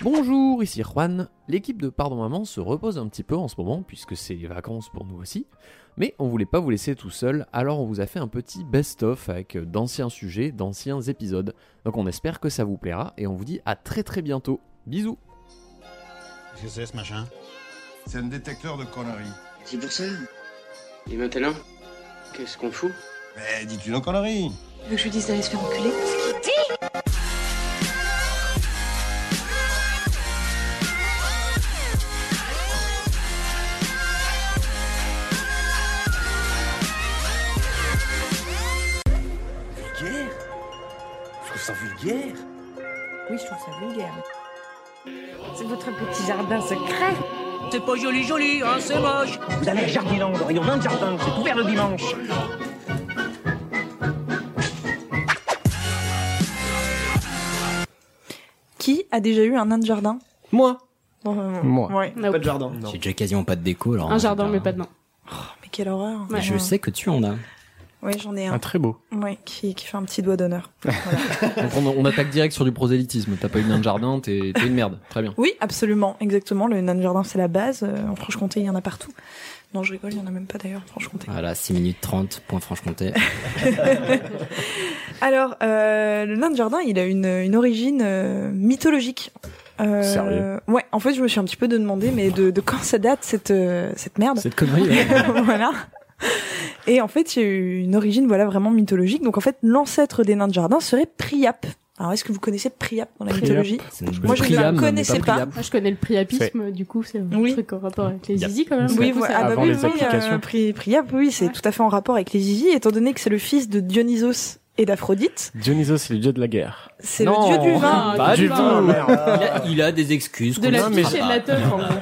Bonjour, ici Juan. L'équipe de Pardon Maman se repose un petit peu en ce moment, puisque c'est les vacances pour nous aussi. Mais on voulait pas vous laisser tout seul, alors on vous a fait un petit best-of avec d'anciens sujets, d'anciens épisodes. Donc on espère que ça vous plaira, et on vous dit à très très bientôt. Bisous. Qu'est-ce que c'est ce machin? C'est un détecteur de conneries. C'est pour ça. Et maintenant, qu'est-ce qu'on fout? Mais dis-tu nos conneries? Tu veux que je lui dise d'aller se faire enculer? Vulgaire? Je trouve ça vulgaire. Oui, je trouve ça vulgaire. C'est votre petit jardin secret. C'est pas joli, hein, c'est moche. Vous allez à Jardiland, le rayon nain de jardin, c'est ouvert le dimanche. Qui a déjà eu un nain de jardin? Moi. Moi. Ouais. Pas de jardin. J'ai déjà quasiment pas de déco. Alors un jardin, mais pas de nain. Oh, mais quelle horreur. Ouais. Je sais que tu en as. Oui, j'en ai un. Un très beau. Ouais, qui fait un petit doigt d'honneur. Voilà. Donc on attaque direct sur du prosélytisme. T'as pas eu de nain de jardin, t'es une merde. Très bien. Oui, absolument, exactement. Le nain de jardin, c'est la base. En Franche-Comté, il y en a partout. Non, je rigole, il y en a même pas d'ailleurs en Franche-Comté. Voilà, 6 minutes 30, point Franche-Comté. Alors, le nain de jardin, il a une origine mythologique. Sérieux? Ouais, en fait, je me suis un petit peu demandé, mais de quand ça date cette merde? Cette connerie. Voilà. Et en fait, il y a eu une origine, voilà, vraiment mythologique. Donc en fait, l'ancêtre des nains de jardin serait Priape. Alors, est-ce que vous connaissez Priape dans la mythologie? Moi, je ne le connaissais pas. Moi, je connais le priapisme, du coup, c'est un truc en rapport avec les zizi, quand même. Oui, voilà. ah bah avant oui, les applications. Priape, oui, c'est tout à fait en rapport avec les zizi, étant donné que c'est le fils de Dionysos et d'Aphrodite. Dionysos, c'est le dieu de la guerre. C'est le dieu du vin. Pas du tout. Il a des excuses. De la qu'on triche et comprend de la pas. teuf, en gros.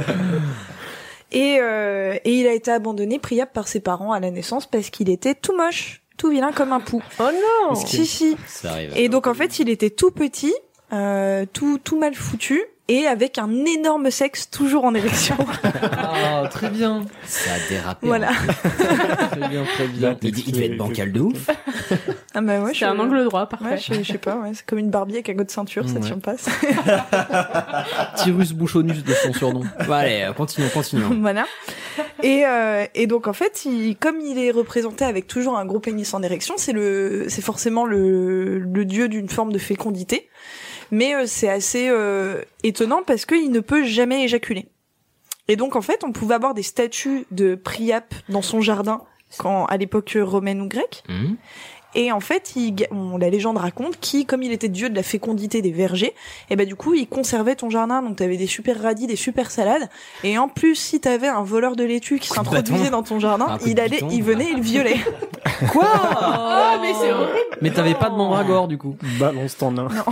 Et il a été abandonné, Priape, par ses parents à la naissance parce qu'il était tout moche, tout vilain comme un pou. Oh non! Si. Ça arrive. Et donc en fait, il était tout petit, tout mal foutu, et avec un énorme sexe toujours en érection. Ah, très bien. Ça a dérapé. Voilà. Très bien. Il devait être bancal de ouf. Ah bah ouais, C'est un angle droit, parfait. Ouais, je sais pas, ouais, c'est comme une Barbie avec un go de ceinture, ça tient pas. Tyrus Bouchonus de son surnom. Bon, allez, continuons. Voilà. Et donc en fait, comme il est représenté avec toujours un gros pénis en érection, c'est forcément le dieu d'une forme de fécondité. Mais c'est assez étonnant parce qu'il ne peut jamais éjaculer. Et donc en fait, on pouvait avoir des statues de Priape dans son jardin à l'époque romaine ou grecque. Mmh. Et en fait, la légende raconte comme il était dieu de la fécondité des vergers, et ben du coup, il conservait ton jardin, donc t'avais des super radis, des super salades, et en plus, si t'avais un voleur de laitue qui s'introduisait dans ton jardin, il venait et le violait. Quoi? Oh, mais c'est horrible. Mais t'avais pas de mandragore, du coup. Balance ton nain. Non.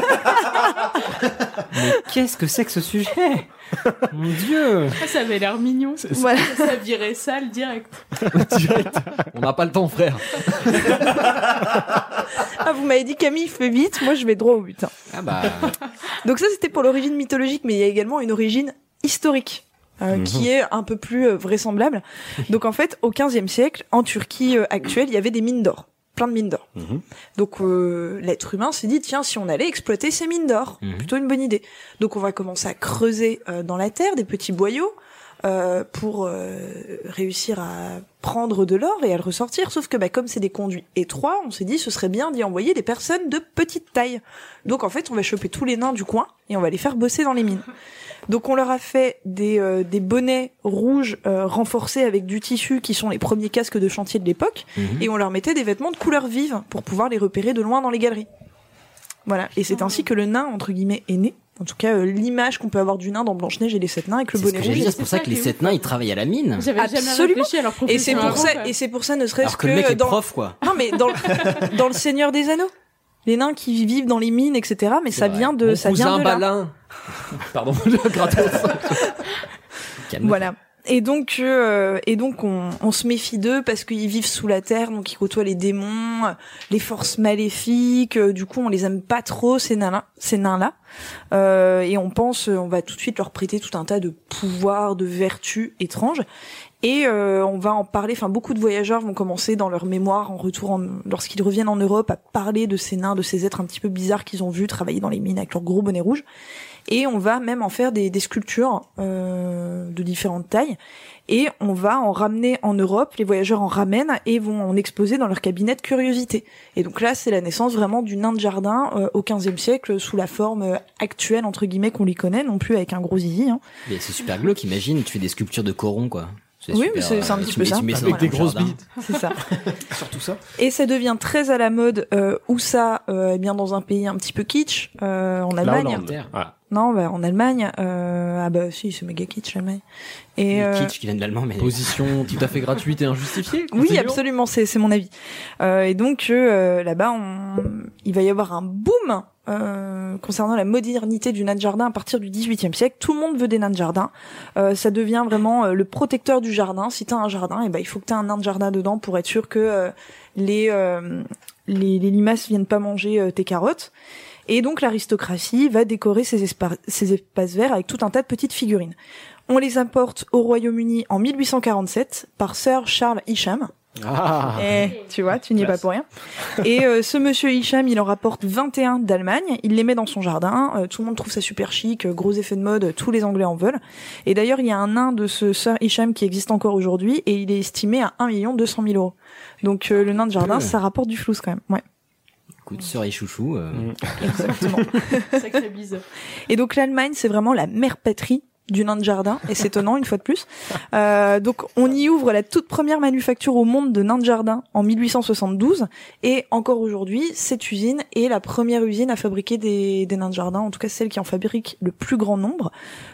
Mais qu'est-ce que c'est que ce sujet? Mon Dieu! Ah, ça avait l'air mignon. Voilà. Ça virait sale direct. On n'a pas le temps, frère. Ah, vous m'avez dit Camille, fais vite, moi je vais droit au but. Hein. Ah bah. Donc ça, c'était pour l'origine mythologique, mais il y a également une origine historique. Qui est un peu plus vraisemblable. Donc en fait, au XVe siècle, en Turquie actuelle, il y avait des mines d'or, plein de mines d'or. Donc l'être humain s'est dit, tiens, si on allait exploiter ces mines d'or, plutôt une bonne idée. Donc on va commencer à creuser dans la terre des petits boyaux pour réussir à prendre de l'or et à le ressortir. Sauf que comme c'est des conduits étroits, on s'est dit, ce serait bien d'y envoyer des personnes de petite taille. Donc en fait, on va choper tous les nains du coin et on va les faire bosser dans les mines. Donc on leur a fait des bonnets rouges renforcés avec du tissu qui sont les premiers casques de chantier de l'époque, et on leur mettait des vêtements de couleur vive pour pouvoir les repérer de loin dans les galeries. Voilà, et c'est ainsi que le nain, entre guillemets, est né. En tout cas, l'image qu'on peut avoir du nain dans Blanche-Neige et les 7 nains avec le bonnet rouge. C'est pour ça que les 7 nains, ils travaillent à la mine. J'avais jamais réfléchi à leur profession. Et c'est pour ça, ne serait-ce Alors que le mec est prof, quoi. Non, mais dans le Seigneur des Anneaux. Les nains qui vivent dans les mines, etc. Mais ça vient de, ça vient de là. Balin. Pardon, gratos. Voilà. Et donc on se méfie d'eux parce qu'ils vivent sous la terre, donc ils côtoient les démons, les forces maléfiques. Du coup, on les aime pas trop ces nains-là. Et on va tout de suite leur prêter tout un tas de pouvoirs, de vertus étranges. Et on va en parler. Enfin, beaucoup de voyageurs vont commencer dans leur mémoire lorsqu'ils reviennent en Europe à parler de ces nains, de ces êtres un petit peu bizarres qu'ils ont vus travailler dans les mines avec leurs gros bonnets rouges. et on va même en faire des sculptures de différentes tailles. Et on va en ramener en Europe, les voyageurs en ramènent et vont en exposer dans leur cabinet de curiosité. Et donc là, c'est la naissance vraiment du nain de jardin au XVe siècle, sous la forme actuelle, entre guillemets, qu'on lui connaît, non plus avec un gros zizi. Hein. Mais c'est super glauque, imagine, tu fais des sculptures de corons, quoi. Oui, mais c'est un petit peu ça. Avec des grosses bites. C'est ça. Surtout ça. Et ça devient très à la mode, où ça, eh bien dans un pays un petit peu kitsch, en Allemagne. Non, bah, en Allemagne, ah bah si, c'est méga kitsch l'Allemagne. Et kitsch qui vient de l'allemand, mais position tout à fait gratuite et injustifiée. Oui, absolument, c'est mon avis. Et donc là-bas, il va y avoir un boom concernant la modernité du nain de jardin à partir du XVIIIe siècle. Tout le monde veut des nains de jardin. Ça devient vraiment le protecteur du jardin. Si t'as un jardin, et ben il faut que t'aies un nain de jardin dedans pour être sûr que les limaces viennent pas manger tes carottes. Et donc l'aristocratie va décorer ces espaces verts avec tout un tas de petites figurines. On les importe au Royaume-Uni en 1847 par Sir Charles Isham. Ah. Et tu vois, tu n'y es pas pour rien. Et ce monsieur Isham, il en rapporte 21 d'Allemagne, il les met dans son jardin, tout le monde trouve ça super chic, gros effet de mode, tous les Anglais en veulent. Et d'ailleurs, il y a un nain de ce Sir Isham qui existe encore aujourd'hui et il est estimé à 1 200 000 euros. Donc le nain de jardin, ça rapporte du flouze quand même. Ouais. Écoute, sœur et chouchou. Exactement. Sacré bise. Et donc l'Allemagne, c'est vraiment la mère patrie du nain de jardin, et c'est étonnant une fois de plus. Donc on y ouvre la toute première manufacture au monde de nains de jardin en 1872, et encore aujourd'hui, cette usine est la première usine à fabriquer des nains de jardin, en tout cas celle qui en fabrique le plus grand nombre.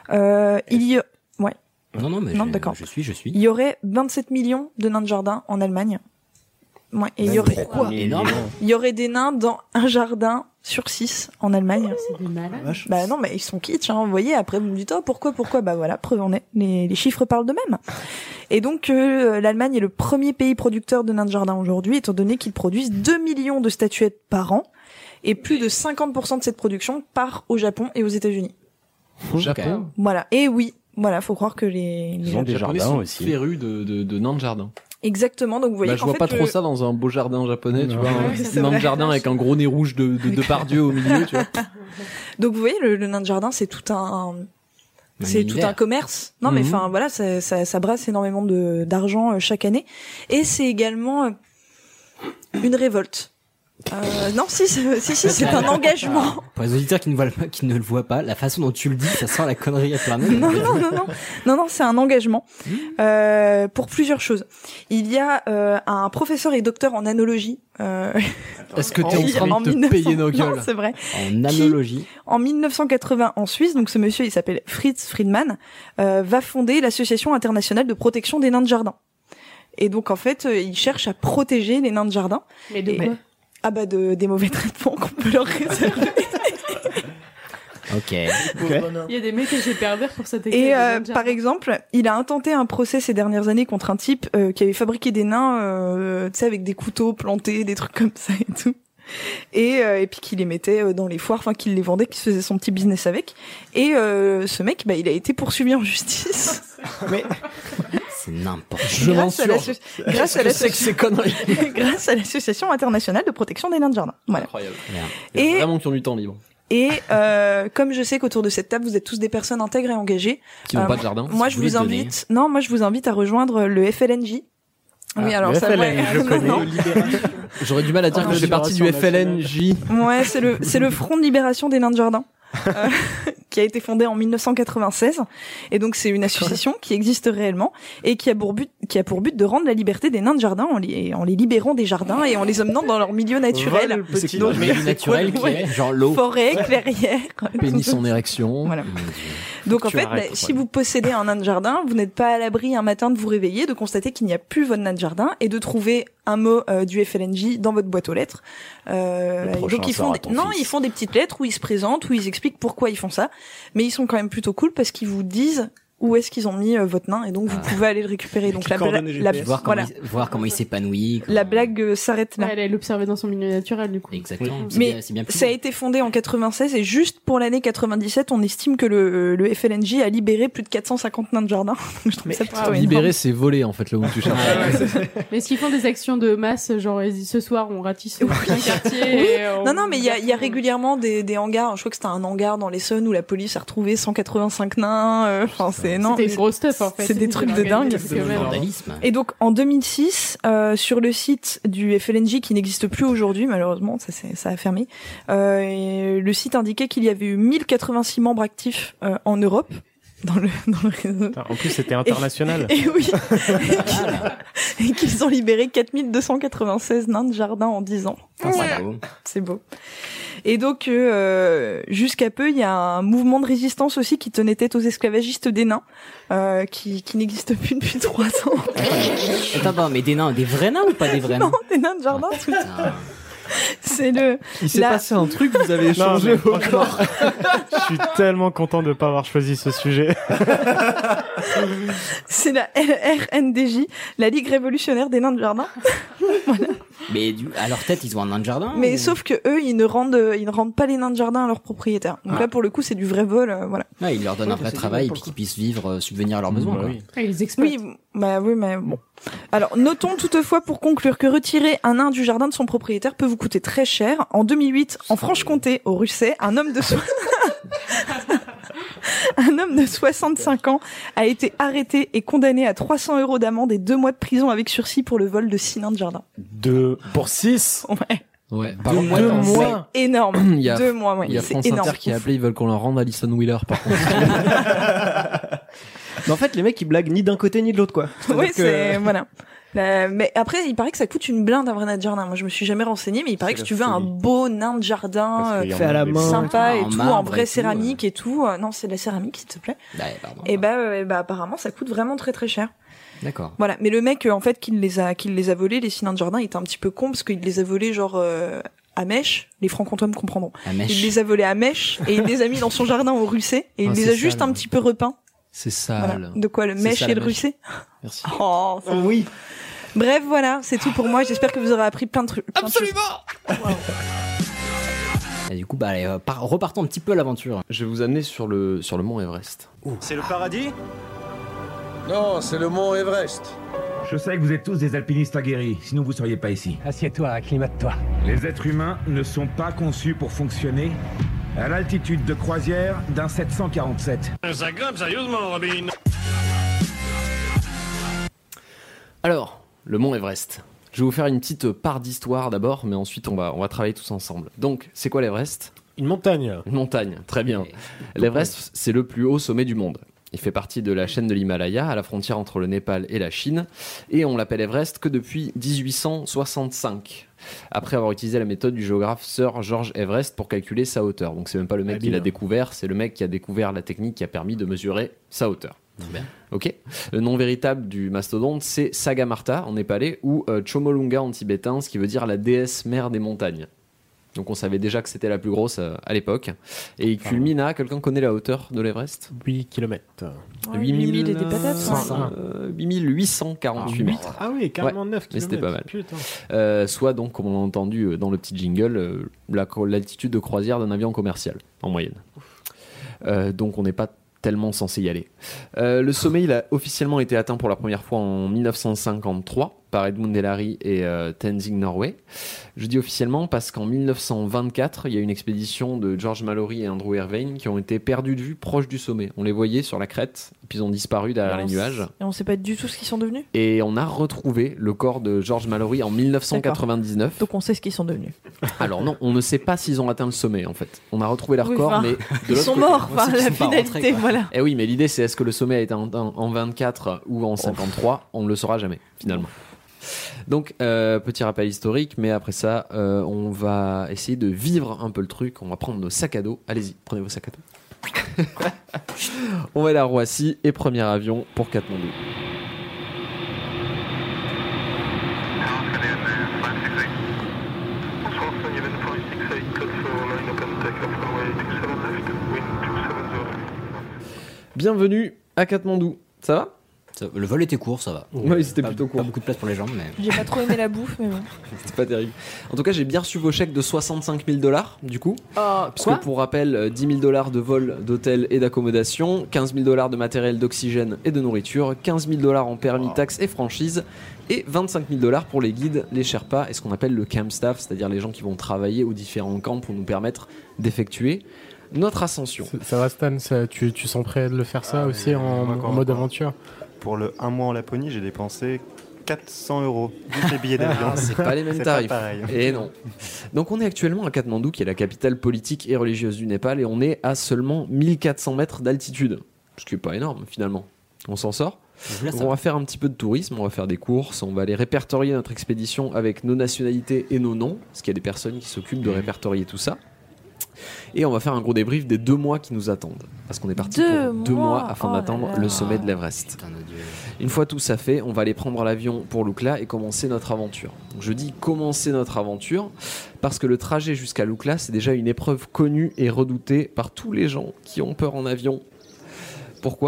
Il y a... Ouais. Non, mais d'accord. Je suis. Il y aurait 27 millions de nains de jardin en Allemagne. Ouais, et il y aurait quoi ? Énorme. Il y aurait des nains dans un jardin sur 6 en Allemagne. C'est des malades. Bah non, mais ils sont kitsch, hein, vous voyez. Après, vous me dites, oh, pourquoi ? Bah voilà, preuve en est. Les chiffres parlent d'eux-mêmes. Et donc, l'Allemagne est le premier pays producteur de nains de jardin aujourd'hui, étant donné qu'ils produisent 2 millions de statuettes par an. Et plus de 50% de cette production part au Japon et aux États-Unis. Au Japon. Voilà. Et oui, voilà, faut croire que les Japonais sont aussi férus de nains de jardin. Exactement, donc vous voyez. Je vois pas trop ça dans un beau jardin japonais, tu vois, un nain de jardin avec un gros nez rouge de Pardieu au milieu, tu vois. Donc vous voyez, le nain de jardin, c'est tout un commerce. Non, mais enfin voilà, ça brasse énormément d'argent chaque année, et c'est également une révolte. Non, si, c'est un engagement. Pour les auditeurs qui ne le voient pas, la façon dont tu le dis, ça sent la connerie à plein nez. Non, c'est un engagement pour plusieurs choses. Il y a un professeur et docteur en anologie. Est-ce que tu es en train de te payer nos gueules ? Non, c'est vrai. En anologie. En 1980 en Suisse, donc ce monsieur, il s'appelle Fritz Friedman, va fonder l'Association internationale de protection des nains de jardin. Et donc en fait, il cherche à protéger les nains de jardin. Mais de quoi ? Ah bah des mauvais traitements qu'on peut leur réserver. Ok. Il y a des mecs assez pervers pour cette Et par exemple, il a intenté un procès ces dernières années contre un type qui avait fabriqué des nains, tu sais, avec des couteaux plantés, des trucs comme ça et tout. Et puis qu'il les mettait dans les foires, enfin qu'il les vendait, qu'il se faisait son petit business avec. Et ce mec, bah il a été poursuivi en justice. Mais c'est n'importe quoi. Je m'en suis. Grâce à l'Association internationale de protection des nains de jardin. Voilà. Incroyable. Il y a vraiment qui ont du temps libre. Et comme je sais qu'autour de cette table vous êtes tous des personnes intègres et engagées, qui n'ont pas de jardin. Moi je vous invite à rejoindre le FLNJ. Oui, alors ça FLN, je connais. J'aurais du mal à dire que je fais partie du FLNJ. Ouais, c'est le Front de libération des nains de jardin. Qui a été fondée en 1996, et donc c'est une association qui existe réellement et qui a pour but de rendre la liberté des nains de jardin en les libérant des jardins et en les emmenant dans leur milieu naturel. Donc milieu naturel qui est genre l'eau, forêt, clairière, pénis en érection. Voilà. Donc en fait, si vous possédez un nain de jardin, vous n'êtes pas à l'abri un matin de vous réveiller, de constater qu'il n'y a plus votre nain de jardin et de trouver un mot du FLNJ dans votre boîte aux lettres. Donc ils font des petites lettres où ils se présentent, où ils expliquent pourquoi ils font ça, mais ils sont quand même plutôt cool parce qu'ils vous disent où est-ce qu'ils ont mis votre nain, et donc vous pouvez aller le récupérer. Donc voir comment il s'épanouit. La blague s'arrête là. Elle est l'observer dans son milieu naturel, du coup. Exactement. Mais ça a été fondé en 96, et juste pour l'année 97, on estime que le FLNJ a libéré plus de 450 nains de jardin. Je trouve ça plutôt libérer, c'est voler en fait, là où tu cherches. Mais est-ce qu'ils font des actions de masse, genre ce soir on ratisse un quartier Non, mais il y a régulièrement des hangars. Je crois que c'était un hangar dans l'Essonne où la police a retrouvé 185 nains. Enfin, c'est énorme. C'était une grosse stuff en fait. C'est des trucs de dingue. Et donc en 2006, sur le site du FLNJ qui n'existe plus aujourd'hui, malheureusement, ça a fermé. Le site indiquait qu'il y avait eu 1086 membres actifs en Europe. Dans le réseau. En plus, c'était international. Et oui. Et qu'ils ont libéré 4296 nains de jardin en 10 ans. C'est beau. Et donc, jusqu'à peu, il y a un mouvement de résistance aussi qui tenait tête aux esclavagistes des nains, qui n'existe plus depuis 3 ans. Attends, mais des vrais nains ou pas des vrais nains? Non, des nains de jardin, tout ça. Il s'est passé un truc, vous avez échangé vos corps. Je suis tellement content de ne pas avoir choisi ce sujet. C'est la RNDJ, la Ligue révolutionnaire des nains de jardin. Voilà. Mais à leur tête, ils ont un nain de jardin. Mais sauf que eux, ils ne rendent pas les nains de jardin à leurs propriétaires. Donc là, pour le coup, c'est du vrai vol, voilà. Ouais, ils leur donnent un vrai travail et puis qu'ils puissent vivre, subvenir à leurs besoins. Oui. Ils les exploitent. Oui, mais bon. Alors, notons toutefois pour conclure que retirer un nain du jardin de son propriétaire peut vous coûter très cher. En 2008, en Franche-Comté, au Russet, un homme de 65 ans a été arrêté et condamné à 300 € d'amende et 2 mois de prison avec sursis pour le vol de 6 nains de jardin. 2 pour 6? Ouais. Par 2 mois. C'est énorme. Il y a 2 mois, ouais. Il y a France Inter qui a appelé, ils veulent qu'on leur rende Alison Wheeler, par contre. Mais en fait, les mecs, ils blaguent ni d'un côté ni de l'autre, quoi. Oui, voilà. Mais après, il paraît que ça coûte une blinde un vrai nain de jardin. Moi, je me suis jamais renseignée, mais il paraît que si tu veux un beau nain de jardin, fait à la main, sympa et tout, en vraie céramique et tout. Non, c'est de la céramique, s'il te plaît. Et apparemment, ça coûte vraiment très très cher. D'accord. Voilà. Mais le mec, en fait, qui les a volés, les 6 nains de jardin, il était un petit peu con parce qu'il les a volés genre, à Mèche, les francs-comtois me comprendront. Il les a volés à Mèche et il les a mis dans son jardin au Russet et il les a juste un petit peu repeints. C'est sale. Voilà. De quoi, le Mèche et le Russet? Merci. Oh, oui. Bref, voilà, c'est tout pour moi. J'espère que vous aurez appris plein de trucs. Absolument. Et du coup, allez, repartons un petit peu à l'aventure. Je vais vous amener sur le mont Everest. C'est le paradis? Non, c'est le mont Everest. Je sais que vous êtes tous des alpinistes aguerris, sinon vous seriez pas ici. Assieds-toi, acclimate-toi. Les êtres humains ne sont pas conçus pour fonctionner à l'altitude de croisière d'un 747. Ça grimpe sérieusement, Robin. Alors, le mont Everest. Je vais vous faire une petite part d'histoire d'abord, mais ensuite on va travailler tous ensemble. Donc, c'est quoi l'Everest? Une montagne. Une montagne, très bien. L'Everest, c'est le plus haut sommet du monde. Il fait partie de la chaîne de l'Himalaya, à la frontière entre le Népal et la Chine, et on l'appelle Everest que depuis 1865, après avoir utilisé la méthode du géographe Sir George Everest pour calculer sa hauteur. Donc c'est même pas le mec qui l'a découvert, c'est le mec qui a découvert la technique qui a permis de mesurer sa hauteur. Bien. Ok. Le nom véritable du mastodonte, c'est Sagamarta en népalais ou Chomolunga en tibétain, ce qui veut dire la déesse mère des montagnes. Donc on savait déjà que c'était la plus grosse à l'époque. Et il culmine à, quelqu'un connaît la hauteur de l'Everest? 8 km. 8000 et des patates. 8848 mètres. Ah oui, carrément 9 km. Mais c'était pas mal. Putain. Soit donc, comme on a entendu dans le petit jingle, l'altitude de croisière d'un avion commercial, en moyenne. Donc on n'est pas tellement censé y aller. Le sommet, il a officiellement été atteint pour la première fois en 1953 par Edmund Hillary et Tenzing Norway. Je dis officiellement parce qu'en 1924, il y a une expédition de George Mallory et Andrew Irvine qui ont été perdus de vue proche du sommet. On les voyait sur la crête, puis ils ont disparu derrière les nuages. Et on ne sait pas du tout ce qu'ils sont devenus. Et on a retrouvé le corps de George Mallory en 1999. D'accord. Donc on sait ce qu'ils sont devenus. Alors non, on ne sait pas s'ils ont atteint le sommet en fait. On a retrouvé leur corps, mais de ils sont morts, la finalité, rentrés, voilà. Eh oui, mais l'idée c'est est-ce que le sommet a été en 24 ou en 53 On ne le saura jamais, finalement. Donc, petit rappel historique, mais après ça, on va essayer de vivre un peu le truc. On va prendre nos sacs à dos. Allez-y, prenez vos sacs à dos. On va aller à Roissy et premier avion pour Katmandou. Bienvenue à Katmandou. Ça va ? Le vol était court, ça va. Oui, c'était plutôt court. Pas beaucoup de place pour les jambes, mais. J'ai pas trop aimé la bouffe, mais bon. C'était pas terrible. En tout cas, j'ai bien reçu vos chèques de $65 000, du coup. Puisque pour rappel, $10 000 de vol, d'hôtel et d'accommodation, $15 000 de matériel d'oxygène et de nourriture, $15 000 en permis, taxes et franchises, et $25 000 pour les guides, les Sherpas et ce qu'on appelle le camp staff, c'est-à-dire les gens qui vont travailler aux différents camps pour nous permettre d'effectuer notre ascension. Ça va, Stan, tu sens prêt de le faire ça aussi en mode aventure? Pour le 1 mois en Laponie, j'ai dépensé 400 €. Juste les billets d'avion. C'est pas les mêmes tarifs. Pas pareil. Et non. Donc on est actuellement à Katmandou, qui est la capitale politique et religieuse du Népal, et on est à seulement 1400 mètres d'altitude. Ce qui est pas énorme finalement. On s'en sort. On va faire un petit peu de tourisme, on va faire des courses, on va aller répertorier notre expédition avec nos nationalités et nos noms, parce qu'il y a des personnes qui s'occupent de répertorier tout ça. Et on va faire un gros débrief des 2 mois qui nous attendent. Parce qu'on est parti pour 2 mois afin d'atteindre le sommet de l'Everest. Une fois tout ça fait, on va aller prendre l'avion pour Lukla et commencer notre aventure. Donc je dis commencer notre aventure parce que le trajet jusqu'à Lukla, c'est déjà une épreuve connue et redoutée par tous les gens qui ont peur en avion. Pourquoi ?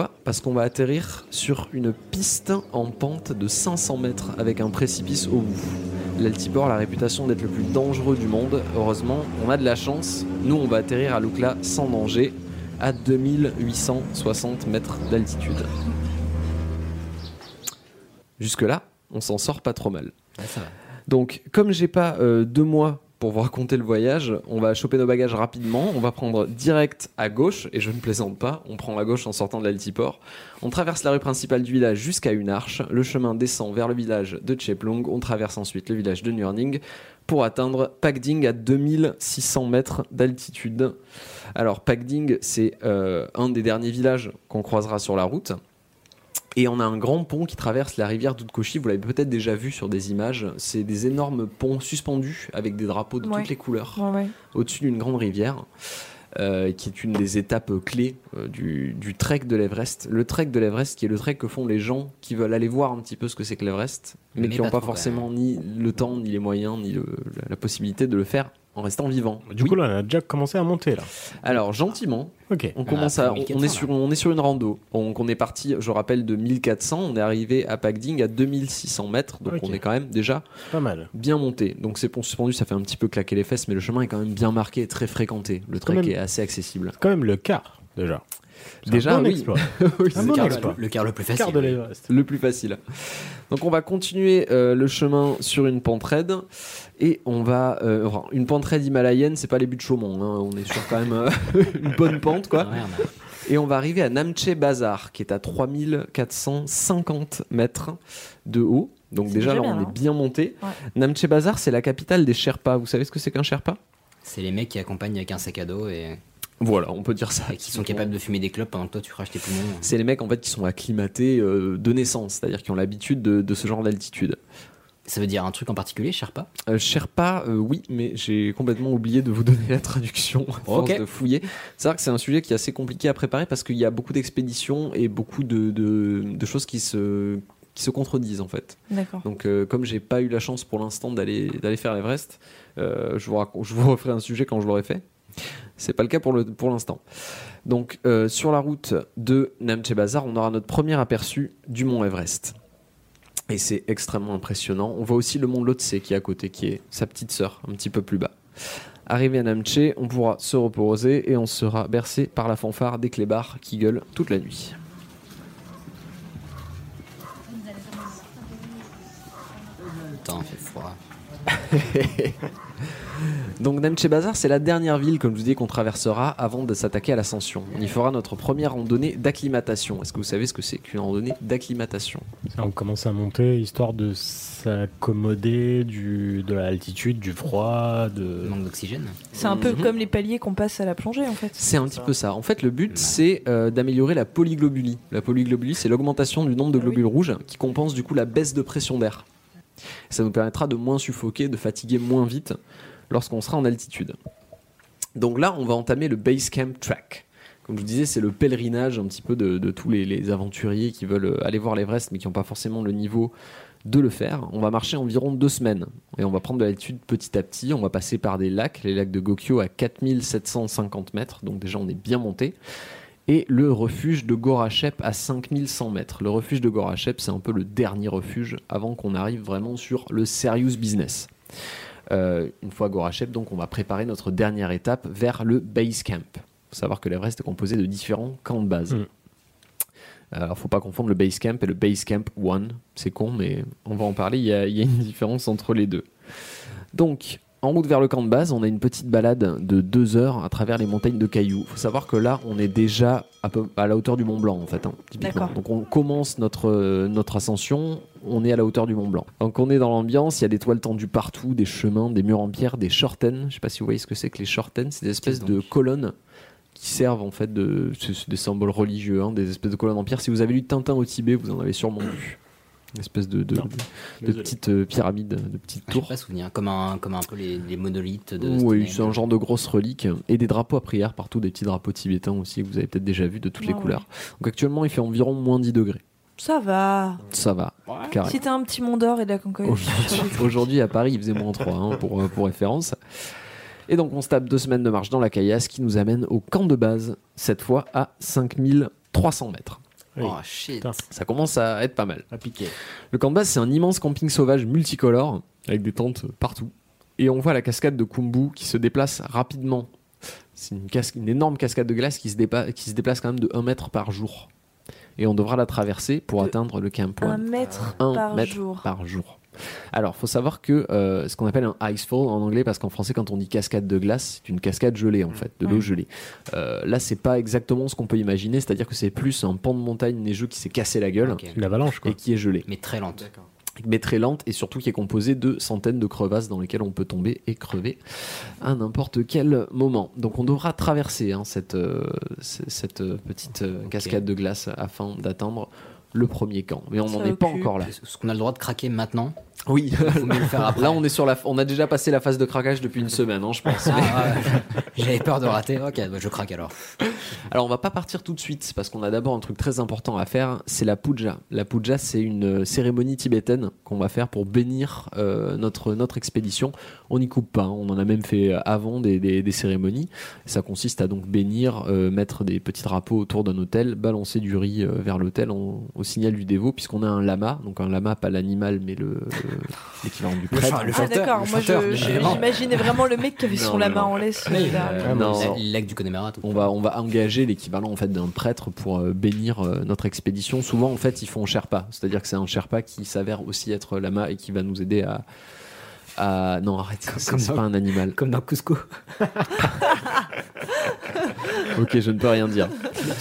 Parce qu'on va atterrir sur une piste en pente de 500 mètres avec un précipice au bout. L'Altiport a la réputation d'être le plus dangereux du monde. Heureusement, on a de la chance. Nous, on va atterrir à Lukla sans danger, à 2860 mètres d'altitude. Jusque-là, on s'en sort pas trop mal. Ouais, ça va. Donc, comme j'ai pas 2 mois pour vous raconter le voyage, on va choper nos bagages rapidement, on va prendre direct à gauche, et je ne plaisante pas, on prend à gauche en sortant de l'Altiport, on traverse la rue principale du village jusqu'à une arche, le chemin descend vers le village de Cheplong, on traverse ensuite le village de Nurning pour atteindre Pakding à 2600 mètres d'altitude. Alors Pakding, c'est un des derniers villages qu'on croisera sur la route. Et on a un grand pont qui traverse la rivière d'Oudkoshi, vous l'avez peut-être déjà vu sur des images, c'est des énormes ponts suspendus avec des drapeaux de toutes les couleurs au-dessus d'une grande rivière, qui est une des étapes clés du trek de l'Everest. Le trek de l'Everest qui est le trek que font les gens qui veulent aller voir un petit peu ce que c'est que l'Everest, mais qui n'ont pas forcément ni le temps, ni les moyens, ni la possibilité de le faire en restant vivant. Du coup, là, on a déjà commencé à monter, là. Alors, gentiment. Ok. On commence on est sur une rando. Donc, on est parti, je rappelle, de 1400. On est arrivé à Pakding à 2600 mètres. Donc, on est quand même déjà pas mal. Bien monté. Donc, ces ponts suspendus, ça fait un petit peu claquer les fesses, mais le chemin est quand même bien marqué et très fréquenté. Le trek est assez accessible. C'est quand même le quart, déjà. Déjà, oui. Oui, c'est le quart le plus facile. Le quart de l'Everest. Le plus facile. Donc on va continuer le chemin sur une pente raide et on va une pente raide himalayenne, c'est pas les buttes de Chaumont, hein, on est sur quand même une bonne pente quoi. Et on va arriver à Namche Bazar qui est à 3450 mètres de haut. Donc déjà là on est bien monté. Ouais. Namche Bazar, c'est la capitale des Sherpas. Vous savez ce que c'est qu'un Sherpa ? C'est les mecs qui accompagnent avec un sac à dos et voilà, on peut dire ça. Et qui sont capables de fumer des clopes pendant que toi tu craches tes poumons. C'est les mecs en fait qui sont acclimatés de naissance, c'est-à-dire qui ont l'habitude de ce genre d'altitude. Ça veut dire un truc en particulier, Sherpa ? Sherpa, oui, mais j'ai complètement oublié de vous donner la traduction à force de fouiller. C'est vrai que c'est un sujet qui est assez compliqué à préparer parce qu'il y a beaucoup d'expéditions et beaucoup de choses qui se contredisent en fait. D'accord. Donc comme j'ai pas eu la chance pour l'instant d'aller faire l'Everest, je vous referai un sujet quand je l'aurai fait. C'est pas le cas pour l'instant. Donc sur la route de Namche Bazar, on aura notre premier aperçu du mont Everest. Et c'est extrêmement impressionnant. On voit aussi le mont Lhotse qui est à côté, qui est sa petite sœur, un petit peu plus bas. Arrivé à Namche, on pourra se reposer et on sera bercé par la fanfare des clébards qui gueulent toute la nuit. Putain, il fait froid. Donc Namche Bazar, c'est la dernière ville, comme je vous dis, qu'on traversera avant de s'attaquer à l'ascension. On y fera notre première randonnée d'acclimatation. Est-ce que vous savez ce que c'est qu'une randonnée d'acclimatation ? On commence à monter histoire de s'accommoder de l'altitude, du froid, de manque d'oxygène. C'est un peu comme les paliers qu'on passe à la plongée en fait. C'est un petit peu ça. En fait, le but c'est d'améliorer la polyglobulie. La polyglobulie, c'est l'augmentation du nombre de globules rouges qui compense du coup la baisse de pression d'air. Ça nous permettra de moins suffoquer, de fatiguer moins vite lorsqu'on sera en altitude. Donc là, on va entamer le Base Camp Track. Comme je vous disais, c'est le pèlerinage un petit peu de tous les aventuriers qui veulent aller voir l'Everest mais qui n'ont pas forcément le niveau de le faire. On va marcher environ 2 semaines et on va prendre de l'altitude petit à petit. On va passer par des lacs, les lacs de Gokyo à 4750 mètres, donc déjà on est bien monté. et le refuge de Gorachep à 5100 mètres. Le refuge de Gorachep, c'est un peu le dernier refuge avant qu'on arrive vraiment sur le serious business. Une fois à Gorachep, donc, on va préparer notre dernière étape vers le base camp. Il faut savoir que l'Everest est composé de différents camps de base. Alors, faut pas confondre le base camp et le base camp 1. C'est con, mais on va en parler. Il y a une différence entre les deux. Donc, en route vers le camp de base, on a une petite balade de 2 heures à travers les montagnes de cailloux. Il faut savoir que là, on est déjà à la hauteur du Mont Blanc, en fait, typiquement. Donc, on commence notre ascension, on est à la hauteur du Mont Blanc. Donc, on est dans l'ambiance, il y a des toiles tendues partout, des chemins, des murs en pierre, des shorten. Je sais pas si vous voyez ce que c'est que les shorten. C'est des espèces de colonnes qui servent en fait c'est des symboles religieux, des espèces de colonnes en pierre. Si vous avez lu Tintin au Tibet, vous en avez sûrement vu. Une espèce de petites pyramides, de petites tours. Je n'ai pas souvenir, comme un peu les monolithes de Oui, c'est un genre de grosses reliques. Et des drapeaux à prière partout, des petits drapeaux tibétains aussi, que vous avez peut-être déjà vu de toutes les couleurs. Donc actuellement, il fait environ moins 10 degrés. Ça va. Ça va. Carré. Si t'as un petit Mont d'Or et de la Concorde. Aujourd'hui, à Paris, il faisait moins 3, pour référence. Et donc, on se tape 2 semaines de marche dans la caillasse qui nous amène au camp de base, cette fois à 5300 mètres. Oui. Oh shit. Ça commence à être pas mal. À piquer. Le camp de base, c'est un immense camping sauvage multicolore avec des tentes partout. Et on voit la cascade de Khumbu qui se déplace rapidement. C'est une énorme cascade de glace qui se déplace quand même de 1 mètre par jour. Et on devra la traverser pour atteindre le Camp 1. 1 mètre par jour. Alors, il faut savoir que ce qu'on appelle un icefall en anglais, parce qu'en français, quand on dit cascade de glace, c'est une cascade gelée, en fait, de l'eau gelée. Là, c'est pas exactement ce qu'on peut imaginer, c'est-à-dire que c'est plus un pan de montagne neigeux qui s'est cassé la gueule, une avalanche, quoi. Et qui est gelé. Mais très lente. D'accord. Mais très lente, et surtout qui est composée de centaines de crevasses dans lesquelles on peut tomber et crever à n'importe quel moment. Donc on devra traverser cette petite cascade de glace afin d'atteindre le premier camp. Mais on n'en est pas encore là. Est-ce qu'on a le droit de craquer maintenant ? Oui, faut mieux le faire après. Là on a déjà passé la phase de craquage depuis une semaine, je pense. J'avais peur de rater. Ok, je craque alors. Alors on va pas partir tout de suite parce qu'on a d'abord un truc très important à faire, c'est la puja. La puja, c'est une cérémonie tibétaine qu'on va faire pour bénir notre expédition. On n'y coupe pas, on en a même fait avant des cérémonies. Ça consiste à donc bénir, mettre des petits drapeaux autour d'un autel, balancer du riz vers l'autel au signal du dévot, puisqu'on a un lama, donc un lama pas l'animal mais l'équivalent du prêtre. D'accord, moi j'imaginais vraiment le mec qui avait son lama en laisse. Le lac du Connemara. On va engager l'équivalent en fait d'un prêtre pour bénir notre expédition. Souvent en fait ils font Sherpa, c'est-à-dire que c'est un Sherpa qui s'avère aussi être lama et qui va nous aider à... Non, arrête, c'est pas un animal. Comme dans Cusco. Ok, je ne peux rien dire.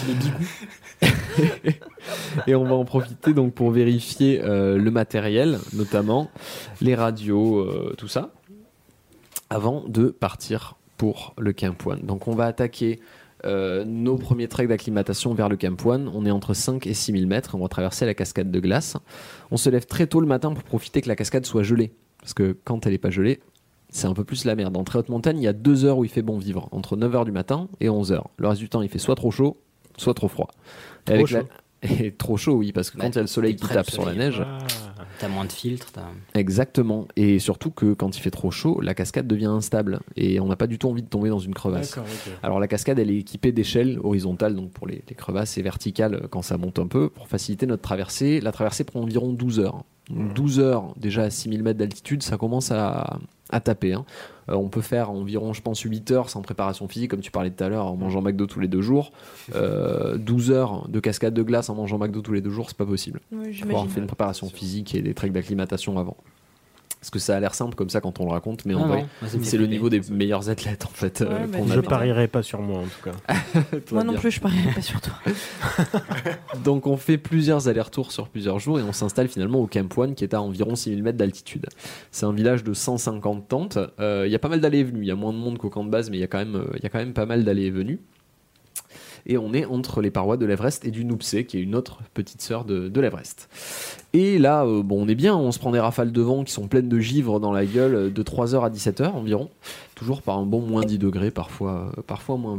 Et on va en profiter donc pour vérifier le matériel, notamment les radios, tout ça, avant de partir pour le Camp 1. Donc on va attaquer nos premiers treks d'acclimatation vers le Camp 1. On est entre 5 et 6 000 mètres. On va traverser la cascade de glace. On se lève très tôt le matin pour profiter que la cascade soit gelée. Parce que quand elle n'est pas gelée, c'est un peu plus la merde. En très haute montagne, il y a 2 heures où il fait bon vivre, entre 9h du matin et 11h. Le reste du temps, il fait soit trop chaud, soit trop froid. Et trop chaud, oui, parce que quand il y a le soleil qui tape sur la neige... T'as moins de filtres. Exactement. Et surtout que quand il fait trop chaud, la cascade devient instable. Et on n'a pas du tout envie de tomber dans une crevasse. D'accord, okay. Alors la cascade, elle est équipée d'échelles horizontales, donc pour les crevasses, et verticales quand ça monte un peu, pour faciliter notre traversée. La traversée prend environ 12 heures. Donc 12 heures, déjà à 6000 mètres d'altitude, ça commence à taper. On peut faire environ, je pense, 8 heures sans préparation physique, comme tu parlais tout à l'heure, en mangeant McDo tous les 2 jours. 12 heures de cascade de glace en mangeant McDo tous les 2 jours, c'est pas possible. Oui, il faut avoir fait une préparation physique et des treks d'acclimatation avant. Parce que ça a l'air simple comme ça quand on le raconte, mais en vrai, c'est le niveau des meilleurs athlètes en fait. Je parierais pas sur moi en tout cas. Moi non plus, je parierais pas sur toi. Donc on fait plusieurs allers-retours sur plusieurs jours et on s'installe finalement au Camp 1 qui est à environ 6000 mètres d'altitude. C'est un village de 150 tentes. Il y a pas mal d'allées et venues. Il y a moins de monde qu'au camp de base, mais il y a quand même pas mal d'allées et venues. Et on est entre les parois de l'Everest et du Noupsé, qui est une autre petite sœur de l'Everest. Et là, on est bien, on se prend des rafales de vent qui sont pleines de givre dans la gueule de 3h à 17h environ, toujours par un bon moins 10 degrés, parfois moins 20.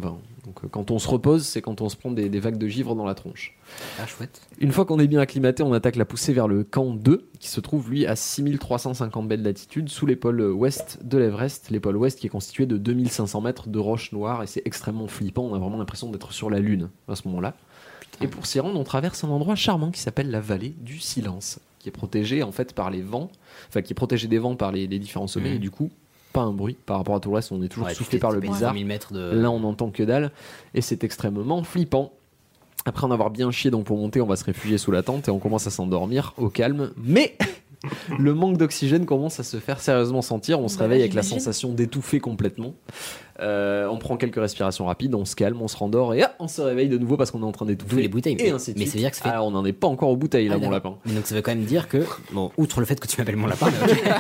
Donc quand on se repose, c'est quand on se prend des vagues de givre dans la tronche. Ah, chouette. Une fois qu'on est bien acclimaté, on attaque la poussée vers le camp 2, qui se trouve lui à 6350 mètres d'altitude, sous l'épaule ouest de l'Everest. L'épaule ouest qui est constituée de 2500 mètres de roches noires, et c'est extrêmement flippant, on a vraiment l'impression d'être sur la Lune à ce moment-là. Et pour s'y rendre, on traverse un endroit charmant qui s'appelle la vallée du silence, qui est protégée en fait par les vents, enfin qui est protégée des vents par les différents sommets, et du coup, pas un bruit par rapport à tout le reste, on est toujours soufflé par le blizzard. Là, on n'entend que dalle, et c'est extrêmement flippant. Après en avoir bien chié, donc pour monter, on va se réfugier sous la tente et on commence à s'endormir au calme. Mais le manque d'oxygène commence à se faire sérieusement sentir. On se réveille avec la sensation d'étouffer complètement. On prend quelques respirations rapides, on se calme, on se rendort et on se réveille de nouveau parce qu'on est en train d'étouffer. Les bouteilles. Et ainsi de suite. Mais ça veut dire que ça fait... on n'en est pas encore aux bouteilles là, mon lapin. Mais donc ça veut quand même dire que, bon, outre le fait que tu m'appelles mon lapin,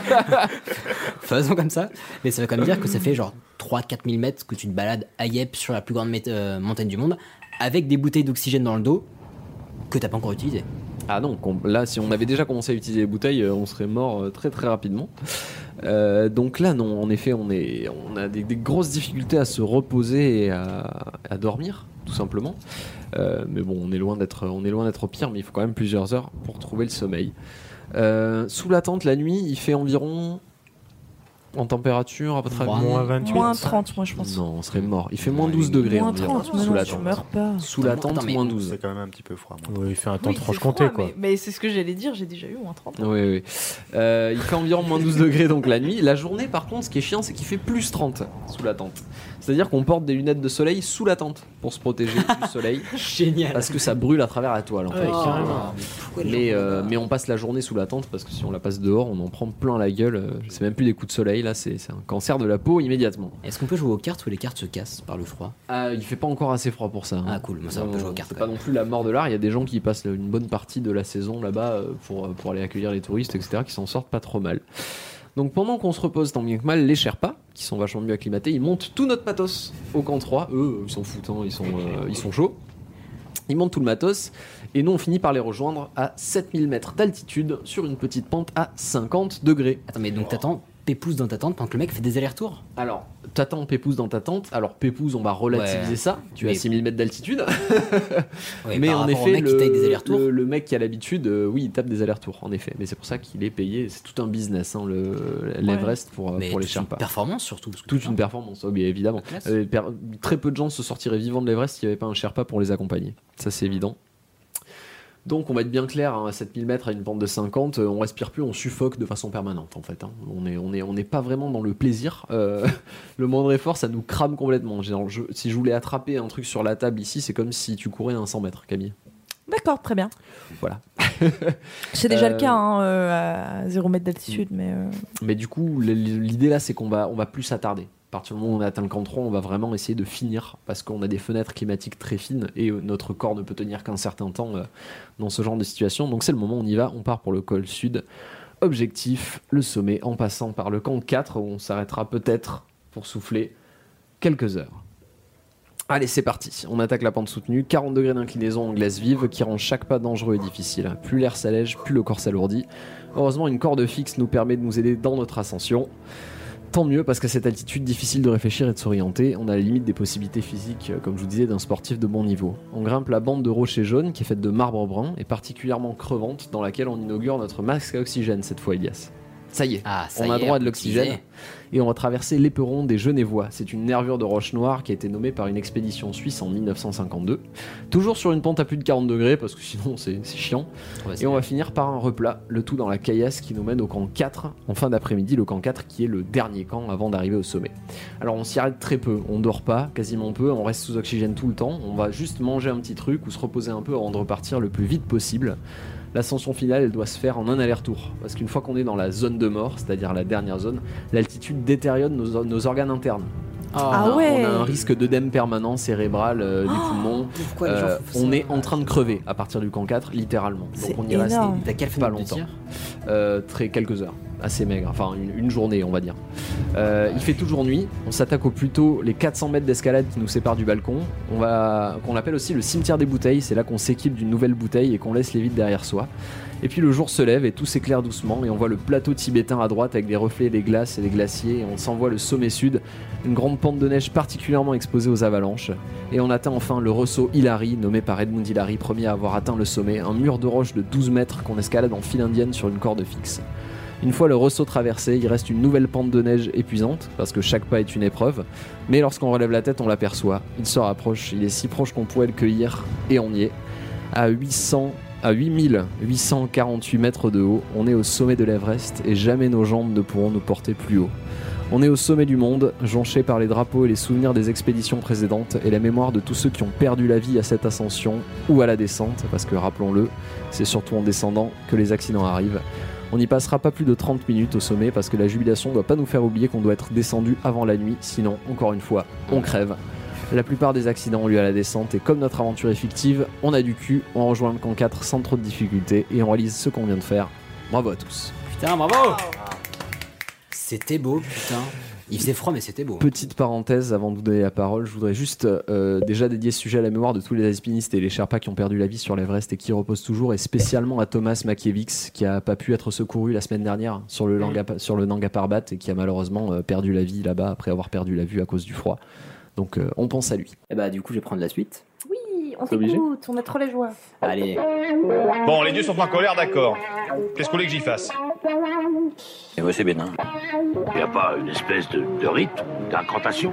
faisons comme ça, mais ça veut quand même dire que ça fait genre 3-4 000 mètres que tu te balades à Yep sur la plus grande montagne du monde avec des bouteilles d'oxygène dans le dos que t'as pas encore utilisées. Ah non, là si on avait déjà commencé à utiliser les bouteilles, on serait mort très très rapidement. Donc là non, en effet on a des grosses difficultés à se reposer et à dormir tout simplement. Mais bon, on est loin d'être au pire, mais il faut quand même plusieurs heures pour trouver le sommeil. Sous la tente la nuit, il fait environ en température à votre avis moins 28. Moins 30, moi je pense. Non, on serait mort. Il fait moins 12 degrés moins environ 30, sous la tente. Tu meurs pas. Sous la tente, moins 12. C'est quand même un petit peu froid. Oui, il fait un temps Oui, de c'est Franche-Comté, froid, quoi. mais c'est ce que j'allais dire, j'ai déjà eu moins 30. Oui. Il fait environ moins 12 degrés donc la nuit. La journée, par contre, ce qui est chiant, c'est qu'il fait plus 30 sous la tente. C'est-à-dire qu'on porte des lunettes de soleil sous la tente pour se protéger du soleil. Génial. Parce que ça brûle à travers la toile en fait. Carrément. Mais on passe la journée sous la tente parce que si on la passe dehors, on en prend plein la gueule. C'est même plus des coups de soleil, là, c'est un cancer de la peau immédiatement. Est-ce qu'on peut jouer aux cartes ou les cartes se cassent par le froid? Il fait pas encore assez froid pour ça. Ah cool, moi ça on peut jouer aux cartes. C'est pas non plus la mort de l'art. Il y a des gens qui passent une bonne partie de la saison là-bas pour aller accueillir les touristes, etc., qui s'en sortent pas trop mal. Donc pendant qu'on se repose tant bien que mal, les Sherpas, qui sont vachement mieux acclimatés, ils montent tout notre matos au camp 3. Eux, ils s'en foutent, hein, ils sont chauds. Ils montent tout le matos, et nous on finit par les rejoindre à 7000 mètres d'altitude sur une petite pente à 50 degrés. Attends, mais donc t'attends Pépouze dans ta tente pendant que le mec fait des allers-retours? Alors, t'attends Pépouze dans ta tente. Alors, Pépouze, on va relativiser ça. Tu es à 6000 mètres d'altitude. Mais en effet, le mec qui a l'habitude, oui, il tape des allers-retours, en effet. Mais c'est pour ça qu'il est payé. C'est tout un business, hein, l'Everest pour les Sherpas. Une performance surtout. Toute une performance, oh, bien évidemment. Très peu de gens se sortiraient vivants de l'Everest s'il n'y avait pas un Sherpa pour les accompagner. Ça, c'est évident. Donc on va être bien clair, hein, à 7000 mètres à une pente de 50, on respire plus, on suffoque de façon permanente en fait. Hein. On n'est pas vraiment dans le plaisir. Le moindre effort, ça nous crame complètement. Genre, si je voulais attraper un truc sur la table ici, c'est comme si tu courais à 100 mètres, Camille. D'accord, très bien. Voilà. C'est déjà le cas hein, à 0 mètre d'altitude. Mais du coup, l'idée là, c'est qu'on va plus s'attarder. À partir du moment où on a atteint le camp 3, on va vraiment essayer de finir parce qu'on a des fenêtres climatiques très fines et notre corps ne peut tenir qu'un certain temps dans ce genre de situation. Donc c'est le moment où on y va, on part pour le col sud. Objectif, le sommet en passant par le camp 4 où on s'arrêtera peut-être pour souffler quelques heures. Allez, c'est parti. On attaque la pente soutenue, 40 degrés d'inclinaison en glace vive qui rend chaque pas dangereux et difficile. Plus l'air s'allège, plus le corps s'alourdit. Heureusement, une corde fixe nous permet de nous aider dans notre ascension. Tant mieux parce qu'à cette altitude, difficile de réfléchir et de s'orienter, on a la limite des possibilités physiques, comme je vous disais, d'un sportif de bon niveau. On grimpe la bande de rochers jaunes qui est faite de marbre brun et particulièrement crevante dans laquelle on inaugure notre masque à oxygène cette fois, Elias. Ça y est, on a droit à de l'oxygène et on va traverser l'éperon des Genevois. C'est une nervure de roche noire qui a été nommée par une expédition suisse en 1952. Toujours sur une pente à plus de 40 degrés parce que sinon c'est chiant. Ouais, et on va finir par un replat, le tout dans la caillasse qui nous mène au camp 4 en fin d'après-midi, le camp 4 qui est le dernier camp avant d'arriver au sommet. Alors on s'y arrête très peu, on dort pas, quasiment peu, on reste sous oxygène tout le temps, on va juste manger un petit truc ou se reposer un peu avant de repartir le plus vite possible. L'ascension finale, elle doit se faire en un aller-retour. Parce qu'une fois qu'on est dans la zone de mort, c'est-à-dire la dernière zone, l'altitude détériore nos organes internes. Ah ouais. On a un risque d'œdème permanent cérébral du poumon. On est en train de crever à partir du camp 4, littéralement. Donc on y reste T'as quelle pas longtemps. Quelques heures. assez maigre, enfin une journée on va dire. Il fait toujours nuit, on s'attaque au plus tôt les 400 mètres d'escalade qui nous séparent du balcon, qu'on appelle aussi le cimetière des bouteilles, c'est là qu'on s'équipe d'une nouvelle bouteille et qu'on laisse les vides derrière soi. Et puis le jour se lève et tout s'éclaire doucement et on voit le plateau tibétain à droite avec des reflets des glaces et des glaciers et on s'envoie le sommet sud, une grande pente de neige particulièrement exposée aux avalanches. Et on atteint enfin le ressaut Hillary, nommé par Edmund Hillary, premier à avoir atteint le sommet, un mur de roche de 12 mètres qu'on escalade en file indienne sur une corde fixe. Une fois le ressaut traversé, il reste une nouvelle pente de neige épuisante, parce que chaque pas est une épreuve, mais lorsqu'on relève la tête on l'aperçoit, il se rapproche, il est si proche qu'on pourrait le cueillir, et on y est. À 8848 mètres de haut, on est au sommet de l'Everest et jamais nos jambes ne pourront nous porter plus haut. On est au sommet du monde, jonché par les drapeaux et les souvenirs des expéditions précédentes et la mémoire de tous ceux qui ont perdu la vie à cette ascension ou à la descente, parce que rappelons-le, c'est surtout en descendant que les accidents arrivent. On n'y passera pas plus de 30 minutes au sommet parce que la jubilation ne doit pas nous faire oublier qu'on doit être descendu avant la nuit, sinon, encore une fois, on crève. La plupart des accidents ont lieu à la descente et comme notre aventure est fictive, on a du cul, on rejoint le camp 4 sans trop de difficultés et on réalise ce qu'on vient de faire. Bravo à tous. Putain, bravo. C'était beau, putain. Il faisait froid mais c'était beau. Petite parenthèse avant de vous donner la parole, je voudrais juste déjà dédier ce sujet à la mémoire de tous les alpinistes et les Sherpas qui ont perdu la vie sur l'Everest et qui reposent toujours, et spécialement à Thomas Makiewicz qui a pas pu être secouru la semaine dernière sur le Nanga Parbat et qui a malheureusement perdu la vie là-bas après avoir perdu la vue à cause du froid. Donc on pense à lui. Et bah du coup je vais prendre la suite. Oui, on t'écoute, on a trop la joie. Allez. Bon, les dieux sont en colère, d'accord. Qu'est-ce qu'on voulait que j'y fasse? Et ouais, c'est bénin. Il n'y a pas une espèce de rite, d'incantation?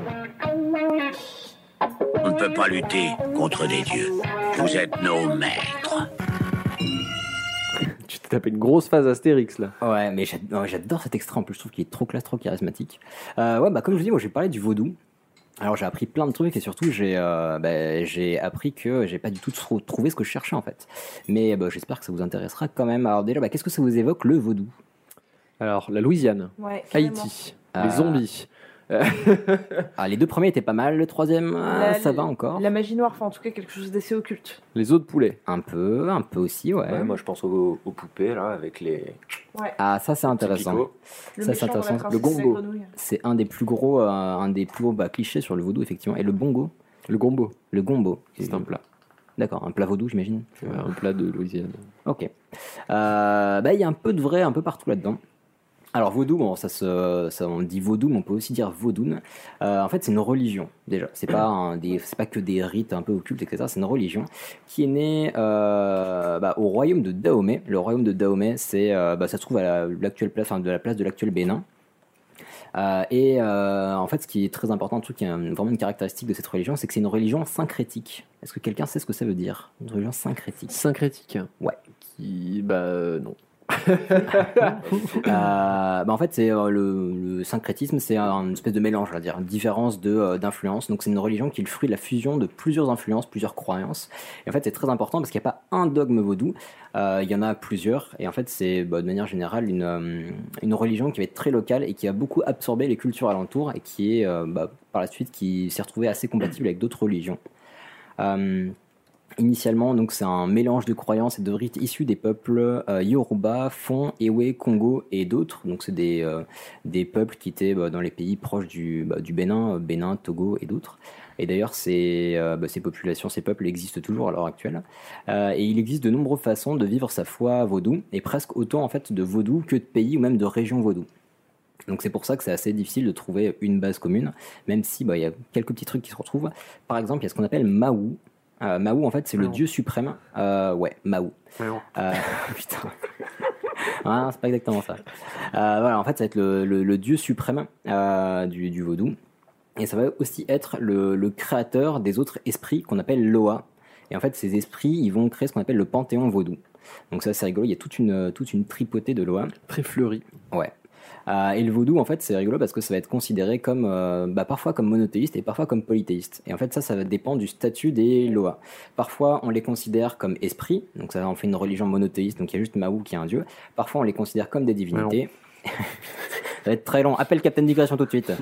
On ne peut pas lutter contre des dieux. Vous êtes nos maîtres. Tu t'es tapé une grosse phase Astérix là. Ouais, mais j'adore cet extrait en plus, je trouve qu'il est trop classe, trop charismatique. Ouais, bah comme je vous dis, moi j'ai parlé du vaudou. Alors j'ai appris plein de trucs et surtout j'ai appris que j'ai pas du tout trouvé ce que je cherchais en fait. Mais j'espère que ça vous intéressera quand même. Alors déjà, qu'est-ce que ça vous évoque le vaudou? Alors la Louisiane, ouais, Haïti, les zombies. Les deux premiers étaient pas mal, le troisième ça va encore. La magie noire, enfin en tout cas quelque chose d'assez occulte. Les os de poulet. Un peu aussi, ouais. Moi je pense aux poupées là avec les. Ouais. Ah ça c'est intéressant. Ça c'est intéressant. Le gombo, c'est un des plus gros clichés sur le vaudou effectivement. Et le bongo. Le gombo. C'est un plat. D'accord, un plat vaudou j'imagine. Un plat de Louisiane. Ok. Il y a un peu de vrai un peu partout là-dedans. Alors vaudou, bon, on dit vaudou, mais on peut aussi dire vaudoune. En fait, c'est une religion déjà. C'est pas que des rites un peu occultes, etc. C'est une religion qui est née au royaume de Dahomey. Le royaume de Dahomey, ça se trouve à l'actuelle place, de la place de l'actuel Bénin. En fait, ce qui est très important, un truc qui est vraiment une caractéristique de cette religion, c'est que c'est une religion syncrétique. Est-ce que quelqu'un sait ce que ça veut dire? Une religion syncrétique. Syncrétique. Ouais. Non. En fait c'est le syncrétisme, c'est une espèce de mélange, on va dire, une différence d'influence. Donc c'est une religion qui est le fruit de la fusion de plusieurs influences, plusieurs croyances. Et en fait c'est très important parce qu'il n'y a pas un dogme vaudou, il y en a plusieurs. Et en fait c'est de manière générale une religion qui va être très locale et qui a beaucoup absorbé les cultures alentours et qui est par la suite qui s'est retrouvée assez compatible avec d'autres religions. Initialement, donc, c'est un mélange de croyances et de rites issus des peuples Yoruba, Fon, Ewe, Congo et d'autres. Donc, c'est des peuples qui étaient dans les pays proches du Bénin, Togo et d'autres. Et d'ailleurs, ces peuples existent toujours à l'heure actuelle. Et il existe de nombreuses façons de vivre sa foi vaudou, et presque autant en fait de vaudou que de pays ou même de régions vaudou. Donc c'est pour ça que c'est assez difficile de trouver une base commune, même si il y a quelques petits trucs qui se retrouvent. Par exemple, il y a ce qu'on appelle Mahou. Mahou, en fait, c'est le dieu suprême. Mahou. Putain. C'est pas exactement ça. En fait, ça va être le dieu suprême du vaudou. Et ça va aussi être le créateur des autres esprits qu'on appelle Loa. Et en fait, ces esprits, ils vont créer ce qu'on appelle le panthéon vaudou. Donc ça, c'est rigolo. Il y a toute une tripotée de Loa. Très fleurie. Ouais. Et le vaudou, en fait, c'est rigolo parce que ça va être considéré comme parfois comme monothéiste et parfois comme polythéiste. Et en fait, ça va dépendre du statut des Loa. Parfois, on les considère comme esprits, donc ça en fait une religion monothéiste, donc il y a juste Mahou qui est un dieu. Parfois, on les considère comme des divinités. Ça va être très long. Appelle Captain Digression tout de suite.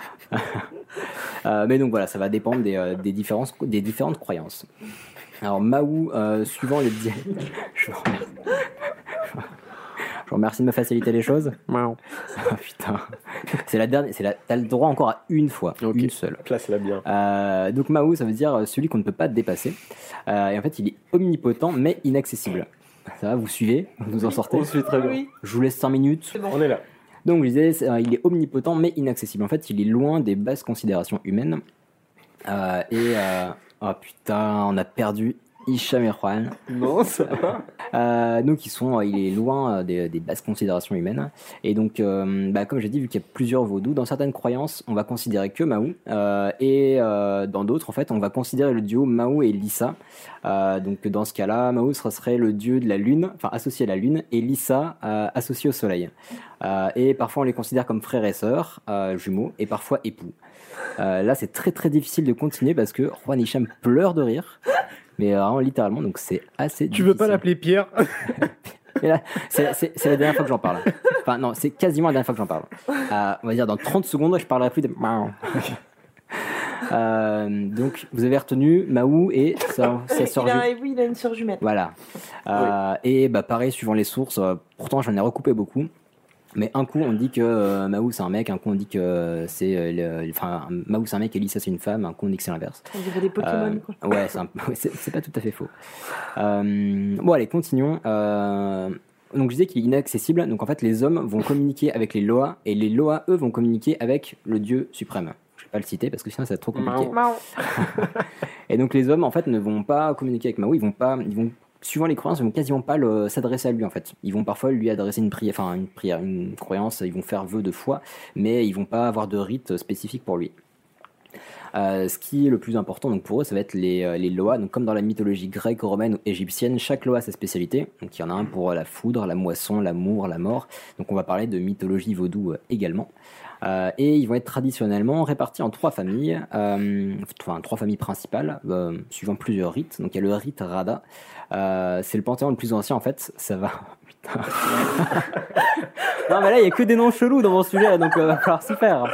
Mais donc voilà, ça va dépendre des différentes croyances. Alors Mahou, suivant les... Je vous merci de me faciliter les choses. Oh, putain. C'est la dernière. T'as le droit encore à une fois. Une seule. Classe-la bien. Donc Mao, ça veut dire celui qu'on ne peut pas dépasser. Et en fait, il est omnipotent mais inaccessible. Ça va, vous suivez? Vous en sortez? On suit très bien. Oui. Je vous laisse 5 minutes. Bon. On est là. Donc, je disais, il est omnipotent mais inaccessible. En fait, il est loin des basses considérations humaines. Oh putain, on a perdu Hicham et Juan. Non, ça va. Donc, il est loin des basses considérations humaines. Et donc, comme j'ai dit, vu qu'il y a plusieurs vaudous, dans certaines croyances, on va considérer que Mao. Dans d'autres, en fait, on va considérer le duo Mao et Lisa. Donc, dans ce cas-là, Mao serait le dieu de la lune, enfin associé à la lune, et Lisa associé au soleil. Et parfois, on les considère comme frères et sœurs, jumeaux, et parfois époux. Là, c'est très très difficile de continuer parce que Juan Hicham pleure de rire. Mais vraiment, littéralement, donc c'est assez difficile. Tu veux pas l'appeler Pierre? Et là, c'est la dernière fois que j'en parle. Enfin, non, c'est quasiment la dernière fois que j'en parle. On va dire dans 30 secondes, je parlerai plus de Mao. Donc, vous avez retenu Mao et sa sœur jumelle. Oui, il a une sœur jumelle. Voilà. Et pareil, suivant les sources, pourtant j'en ai recoupé beaucoup. Mais un coup on dit que Mao c'est un mec, un coup on dit que c'est Mao c'est un mec et Lisa c'est une femme, un coup on dit que c'est l'inverse. On dirait des Pokémon quoi. Ouais, c'est pas tout à fait faux. Bon allez, continuons. Donc je disais qu'il est inaccessible, donc en fait les hommes vont communiquer avec les Loa et les Loa eux vont communiquer avec le dieu suprême. Je vais pas le citer parce que sinon ça va être trop compliqué. Mao. Et donc les hommes en fait ne vont pas communiquer avec Mao, ils vont suivant les croyances, ils vont quasiment pas s'adresser à lui en fait. Ils vont parfois lui adresser une croyance, ils vont faire vœu de foi, mais ils vont pas avoir de rite spécifique pour lui. Ce qui est le plus important donc pour eux, ça va être les Loa. Donc comme dans la mythologie grecque, romaine ou égyptienne, chaque Loa a sa spécialité. Donc il y en a un pour la foudre, la moisson, l'amour, la mort. Donc on va parler de mythologie vaudou également. Et ils vont être traditionnellement répartis en 3 familles, 3 familles principales, suivant plusieurs rites. Donc il y a le rite Rada, c'est le panthéon le plus ancien en fait, ça va... Putain. Non mais là il y a que des noms chelous dans mon sujet, donc va falloir s'y faire.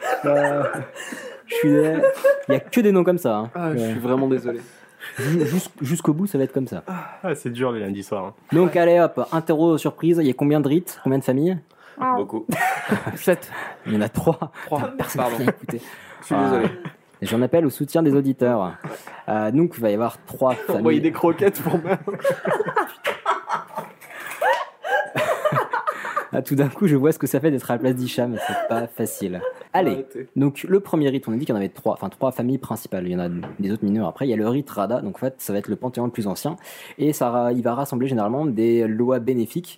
Il y a que des noms comme ça. Hein. Je suis vraiment désolé. Jusqu'au bout ça va être comme ça. C'est dur les lundis soirs. Hein. Donc allez hop, interro surprise, il y a combien de rites, combien de familles? Beaucoup. 7. Il y en a 3. Personne n'a rien écouté. Je suis désolé. J'en appelle au soutien des auditeurs. Donc il va y avoir 3 familles. Envoyer des croquettes pour moi. Tout d'un coup, je vois ce que ça fait d'être à la place d'Hicham. C'est pas facile. Allez, donc le premier rite, on a dit qu'il y en avait 3 familles principales. Il y en a des autres mineurs après. Il y a le rite Rada, donc en fait, ça va être le panthéon le plus ancien. Et il va rassembler généralement des lois bénéfiques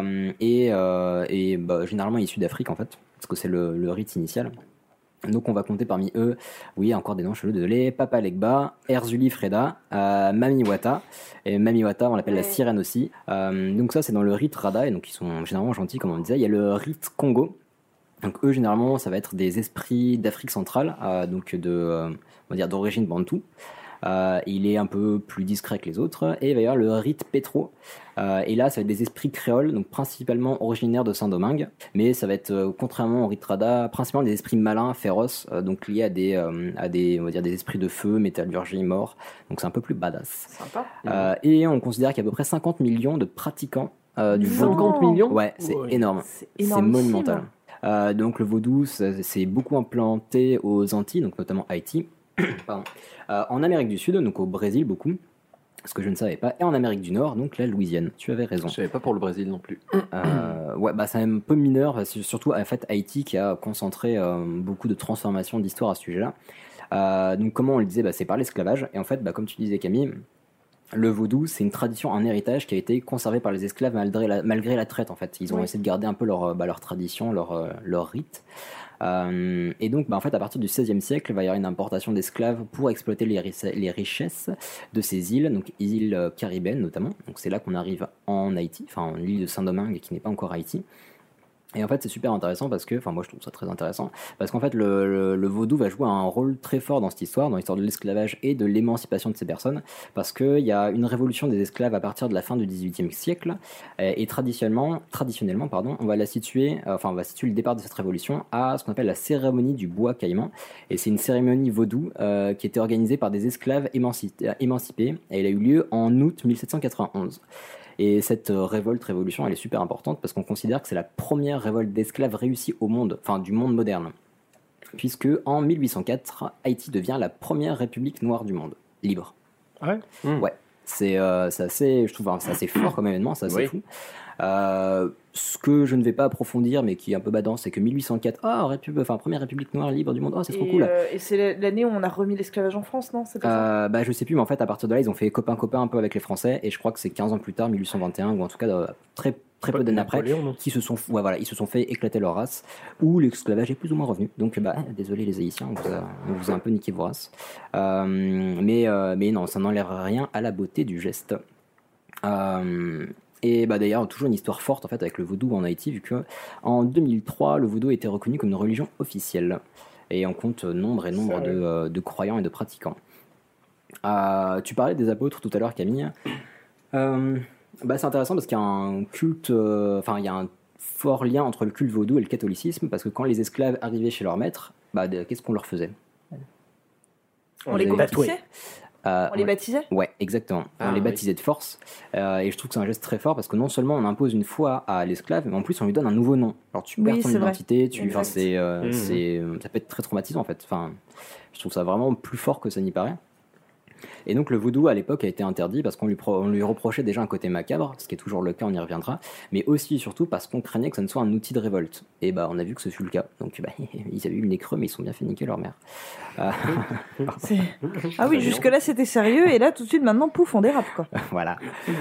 généralement issus d'Afrique en fait, parce que c'est le rite initial. Donc on va compter parmi eux, oui, encore des noms chelous, désolé, Papa Legba, Erzuli Freda, Mami Wata, et Mami Wata on l'appelle la sirène aussi. Donc ça c'est dans le rite Rada, et donc ils sont généralement gentils comme on disait. Il y a le rite Congo, donc eux généralement ça va être des esprits d'Afrique centrale, on va dire d'origine bantou. Il est un peu plus discret que les autres. Et il va y avoir le rite Petro. Et là, ça va être des esprits créoles, donc principalement originaires de Saint-Domingue. Mais ça va être, contrairement au rite Rada, principalement des esprits malins, féroces, donc liés à des, on va dire, des esprits de feu, métallurgie, mort. Donc c'est un peu plus badass. Sympa. Et on considère qu'il y a à peu près 50 millions de pratiquants du vaudou. 50 millions? Ouais, c'est énorme. C'est monumental. Donc le vaudou, c'est beaucoup implanté aux Antilles, donc notamment Haïti. Pardon. En Amérique du Sud, donc au Brésil beaucoup, ce que je ne savais pas, et en Amérique du Nord, donc la Louisiane. Tu avais raison. Je savais pas pour le Brésil non plus. Ouais, c'est un peu mineur, c'est surtout en fait Haïti qui a concentré beaucoup de transformations d'histoire à ce sujet-là. Donc comment on le disait, c'est par l'esclavage, et en fait, comme tu disais Camille, le vaudou, c'est une tradition, un héritage qui a été conservé par les esclaves malgré la traite en fait. Ils ont essayé de garder un peu leur tradition, leur rite. Et donc en fait à partir du XVIe siècle il va y avoir une importation d'esclaves pour exploiter les richesses de ces îles, donc îles caribéennes notamment. Donc c'est là qu'on arrive en Haïti, enfin l'île de Saint-Domingue qui n'est pas encore Haïti. Et en fait c'est super intéressant parce que, moi je trouve ça très intéressant, parce qu'en fait le vaudou va jouer un rôle très fort dans cette histoire, dans l'histoire de l'esclavage et de l'émancipation de ces personnes, parce qu'il y a une révolution des esclaves à partir de la fin du XVIIIe siècle, et traditionnellement on va situer le départ de cette révolution à ce qu'on appelle la cérémonie du bois caïman, et c'est une cérémonie vaudou qui était organisée par des esclaves émancipés, et elle a eu lieu en août 1791. Et cette révolution, elle est super importante parce qu'on considère que c'est la première révolte d'esclaves réussie au monde, enfin du monde moderne. Puisque en 1804, Haïti devient la première république noire du monde, libre. Ouais. Ouais. C'est assez, je trouve, c'est assez fort comme événement, c'est assez fou. Ce que je ne vais pas approfondir, mais qui est un peu badant, c'est que 1804, première république noire libre du monde, c'est trop cool. Et c'est l'année où on a remis l'esclavage en France, non? C'est pas ça Je sais plus, mais en fait, à partir de là, ils ont fait copain-copain un peu avec les Français, et je crois que c'est 15 ans plus tard, 1821, ou en tout cas très peu d'années après, ils se sont fait éclater leur race, où l'esclavage est plus ou moins revenu. Donc, désolé les Haïtiens, on vous a un peu niqué vos races. Mais non, ça n'enlève rien à la beauté du geste. Et d'ailleurs, toujours une histoire forte en fait avec le vaudou en Haïti, vu que en 2003, le vaudou a été reconnu comme une religion officielle. Et on compte nombre de croyants et de pratiquants. Tu parlais des apôtres tout à l'heure, Camille. C'est intéressant parce qu'il y a un culte, il y a un fort lien entre le culte vaudou et le catholicisme, parce que quand les esclaves arrivaient chez leur maître, qu'est-ce qu'on leur faisait? On les baptisait. On les baptisait? Ouais, exactement. On les baptisait de force. Et je trouve que c'est un geste très fort parce que non seulement on impose une foi à l'esclave, mais en plus on lui donne un nouveau nom. Alors tu perds ton identité, ça peut être très traumatisant en fait. Enfin, je trouve ça vraiment plus fort que ça n'y paraît. Et donc le vaudou à l'époque a été interdit parce qu'on lui reprochait déjà un côté macabre, ce qui est toujours le cas, on y reviendra, mais aussi et surtout parce qu'on craignait que ça ne soit un outil de révolte. Et on a vu que ce fut le cas. Donc ils avaient eu le nez creux, mais ils sont bien fait niquer leur mère. Ah oui, jusque-là c'était sérieux, et là tout de suite maintenant, pouf, on dérape quoi. Voilà.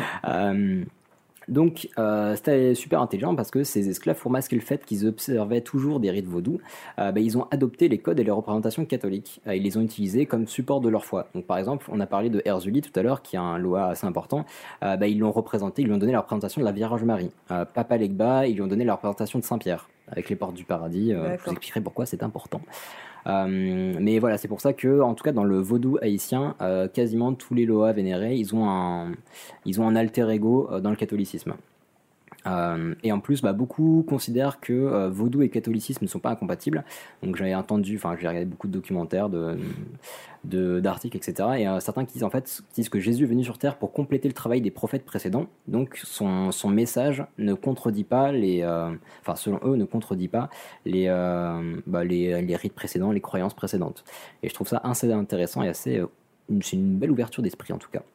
Donc c'était super intelligent parce que ces esclaves, pour masquer le fait qu'ils observaient toujours des rites vaudous, ils ont adopté les codes et les représentations catholiques. Ils les ont utilisés comme support de leur foi. Donc par exemple, on a parlé de Erzuli tout à l'heure, qui a un loa assez important. Ils l'ont représenté, ils lui ont donné la représentation de la Vierge Marie. Papa Legba, ils lui ont donné la représentation de Saint-Pierre avec les portes du paradis. Je vous expliquerai pourquoi c'est important. Mais voilà, c'est pour ça que, en tout cas, dans le vaudou haïtien, quasiment tous les loas vénérés, ils ont un alter ego dans le catholicisme. Et en plus, beaucoup considèrent que vaudou et catholicisme ne sont pas incompatibles. Donc j'ai regardé beaucoup de documentaires, d'articles, etc. Et certains qui disent que Jésus est venu sur Terre pour compléter le travail des prophètes précédents. Donc son message ne contredit pas selon eux, ne contredit pas les rites précédents, les croyances précédentes. Et je trouve ça assez intéressant et c'est une belle ouverture d'esprit en tout cas.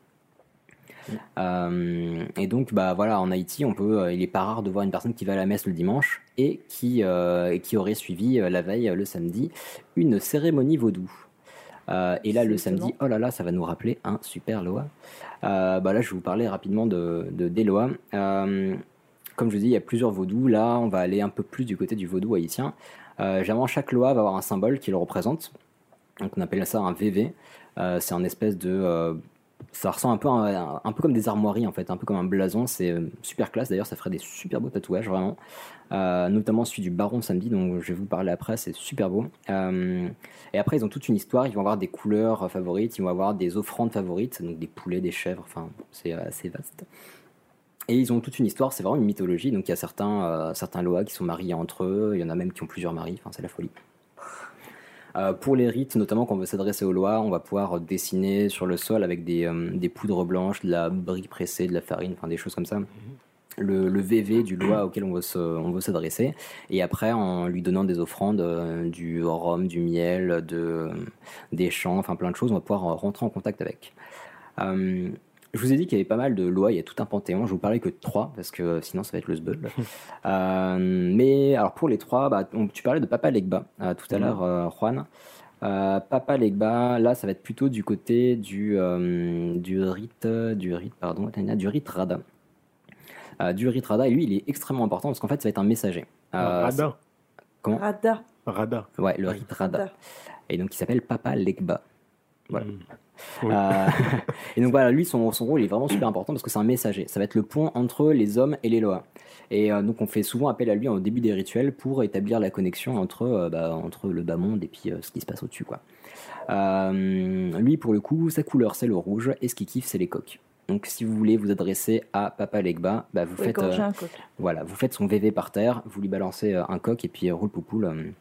Et donc en Haïti il est pas rare de voir une personne qui va à la messe le dimanche et qui aurait suivi la veille, le samedi, une cérémonie vaudou. Et là le samedi, oh là là, ça va nous rappeler un super loa. Là je vais vous parler rapidement des loas. Comme je vous dis, il y a plusieurs vaudous. Là on va aller un peu plus du côté du vaudou haïtien. Généralement chaque loa va avoir un symbole qui le représente. Donc on appelle ça un VV. C'est un espèce de ça ressemble un peu comme des armoiries en fait, un peu comme un blason. C'est super classe, d'ailleurs ça ferait des super beaux tatouages vraiment, notamment celui du Baron Samedi dont je vais vous parler après, c'est super beau. Et après ils ont toute une histoire, ils vont avoir des couleurs favorites, ils vont avoir des offrandes favorites, donc des poulets, des chèvres, enfin c'est assez vaste. Et ils ont toute une histoire, c'est vraiment une mythologie, donc il y a certains loas qui sont mariés entre eux, il y en a même qui ont plusieurs maris, enfin c'est la folie. Pour les rites, notamment quand on veut s'adresser aux lois, on va pouvoir dessiner sur le sol avec des poudres blanches, de la brique pressée, de la farine, enfin des choses comme ça. Le VV du loi auquel on veut s'adresser. Et après, en lui donnant des offrandes, du rhum, du miel, des champs, enfin plein de choses, on va pouvoir rentrer en contact avec. Je vous ai dit qu'il y avait pas mal de lois, il y a tout un panthéon, je vous parlais que de 3 parce que sinon ça va être le sbeul. Mais alors pour les 3, tu parlais de Papa Legba tout à l'heure, Juan. Papa Legba, là ça va être plutôt du côté du rite Rada. Du rite Rada, et lui il est extrêmement important parce qu'en fait ça va être un messager. Rada. Comment ? Rada. Ouais, le rite Rada. Et donc il s'appelle Papa Legba. Voilà. Oui. Et donc voilà, lui son rôle il est vraiment super important parce que c'est un messager, ça va être le pont entre les hommes et les loas. Et donc on fait souvent appel à lui au début des rituels pour établir la connexion entre le bas monde et puis ce qui se passe au-dessus quoi. Lui pour le coup sa couleur c'est le rouge et ce qu'il kiffe c'est les coqs. Donc si vous voulez vous adresser à Papa Legba, vous faites vous faites son VV par terre, vous lui balancez un coq et puis roule poupoule.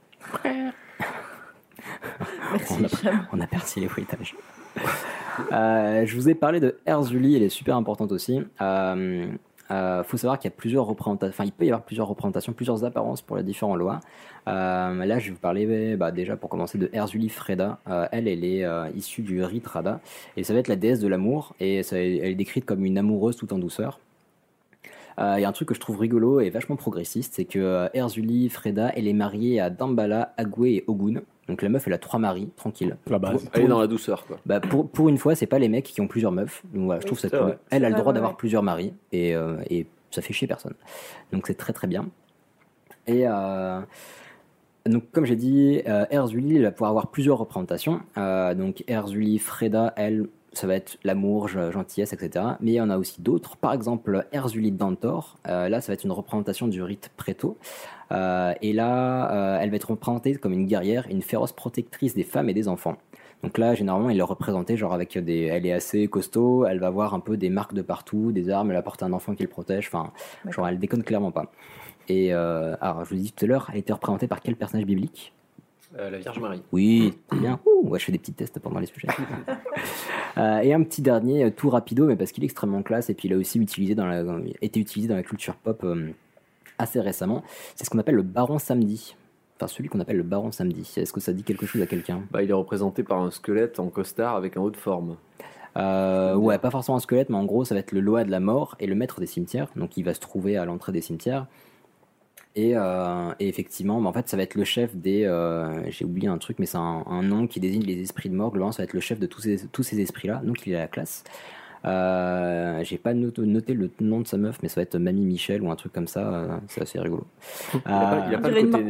On a percé les fruitages. Je vous ai parlé de Erzuli, elle est super importante aussi. faut savoir qu'il y a plusieurs représentations, enfin il peut y avoir plusieurs représentations, plusieurs apparences pour les différents lois. Là, je vais vous parler déjà pour commencer de Erzulie Freda. Elle est issue du rite Radha et ça va être la déesse de l'amour et elle est décrite comme une amoureuse tout en douceur. Il y a un truc que je trouve rigolo et vachement progressiste, c'est que Erzulie Freda, elle est mariée à Dambala, Agwe et Ogun. Donc la meuf, elle a 3 maris, tranquille. La base. Elle est dans la douceur, quoi. Pour une fois, c'est pas les mecs qui ont plusieurs meufs. Donc voilà, je trouve ça cool. Elle a le droit d'avoir plusieurs maris et ça fait chier personne. Donc c'est très très bien. Et donc comme j'ai dit, Erzulie, elle va pouvoir avoir plusieurs représentations. Donc Erzulie Freda, elle, ça va être l'amour, gentillesse, etc. Mais il y en a aussi d'autres. Par exemple, Erzulie Dantor. Là, ça va être une représentation du rite Préto. Et là, elle va être représentée comme une guerrière, une féroce protectrice des femmes et des enfants. Donc là, généralement, elle est représentée genre avec elle est assez costaud, elle va avoir un peu des marques de partout, des armes, elle apporte un enfant qui le protège. Enfin, genre, elle déconne clairement pas. Et alors, je vous dis tout à l'heure, elle a été représentée par quel personnage biblique ? La Vierge Marie. Oui, très bien. Ouais, je fais des petits tests pendant les sujets. Et un petit dernier, tout rapido, mais parce qu'il est extrêmement classe et puis il a aussi été utilisé dans la culture pop assez récemment. C'est ce qu'on appelle le Baron Samedi. Enfin, celui qu'on appelle le Baron Samedi. Est-ce que ça dit quelque chose à quelqu'un ? Il est représenté par un squelette en costard avec un haut de forme. Ouais, pas forcément un squelette, mais en gros, ça va être le Loa de la mort et le maître des cimetières. Donc, il va se trouver à l'entrée des cimetières. Et effectivement, en fait, ça va être le chef des... j'ai oublié un truc, mais c'est un nom qui désigne les esprits de mort. Globalement, ça va être le chef de tous ces esprits-là. Donc, il est à la classe. J'ai pas noté le nom de sa meuf, mais ça va être Mamie Michel ou un truc comme ça. C'est assez rigolo. Il a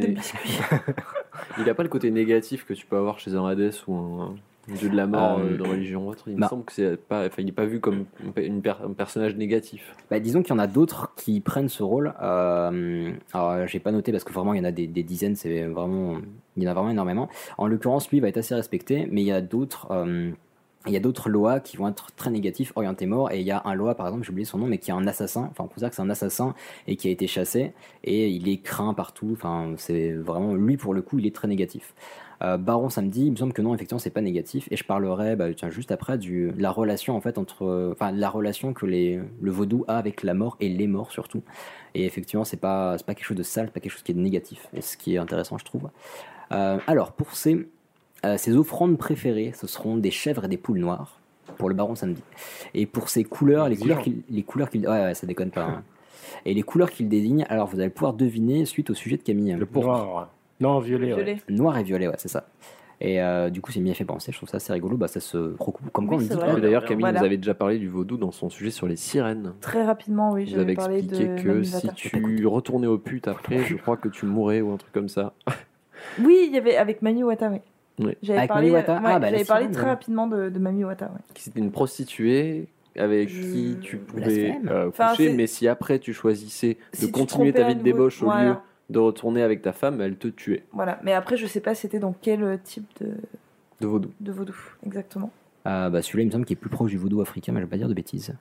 pas le côté négatif que tu peux avoir chez un Hades ou un dieu de la mort de religion ou autre. Il me semble que il n'est pas vu comme un personnage négatif. Disons qu'il y en a d'autres qui prennent ce rôle. Alors j'ai pas noté parce que vraiment il y en a des dizaines, il y en a vraiment énormément. En l'occurrence, lui va être assez respecté, mais il y a d'autres lois qui vont être très négatifs, orientés mort, et il y a un loi, par exemple, j'ai oublié son nom, mais qui est un assassin, enfin on peut dire que c'est un assassin, et qui a été chassé, et il est craint partout, enfin c'est vraiment, lui pour le coup, il est très négatif. Baron Samedi, il me semble que non, effectivement c'est pas négatif, et je parlerai juste après de la relation en fait la relation que le vaudou a avec la mort, et les morts surtout, et effectivement c'est pas quelque chose de sale, c'est pas quelque chose qui est négatif, et ce qui est intéressant je trouve. Alors pour ses offrandes préférées, ce seront des chèvres et des poules noires pour le Baron Samedi. Et pour ses couleurs, les couleurs qu'il ouais, ça déconne pas. Hein. Et les couleurs qu'il désigne, alors vous allez pouvoir deviner suite au sujet de Camille. Le pourpre. Non, violet. Ouais. Noir et violet, ouais, c'est ça. Et du coup, c'est m'y a fait penser. Je trouve ça assez rigolo. Ça se recoupe comme quoi on dit. D'ailleurs, Camille nous avait déjà parlé du vaudou dans son sujet sur les sirènes. Très rapidement, oui. Vous avez expliqué que si tu retournais aux putes après, je crois que tu mourrais ou un truc comme ça. Oui, il y avait avec Mami Wata, oui. Oui. J'avais parlé très rapidement de Mami Wata. Ouais. C'était une prostituée avec qui tu pouvais coucher, mais si après tu choisissais de continuer ta vie de débauche au lieu de retourner avec ta femme, elle te tuait. Voilà, mais après je sais pas c'était dans quel type de vaudou. De vaudou, exactement. Celui-là il me semble qu'il est plus proche du vaudou africain, mais je vais pas dire de bêtises.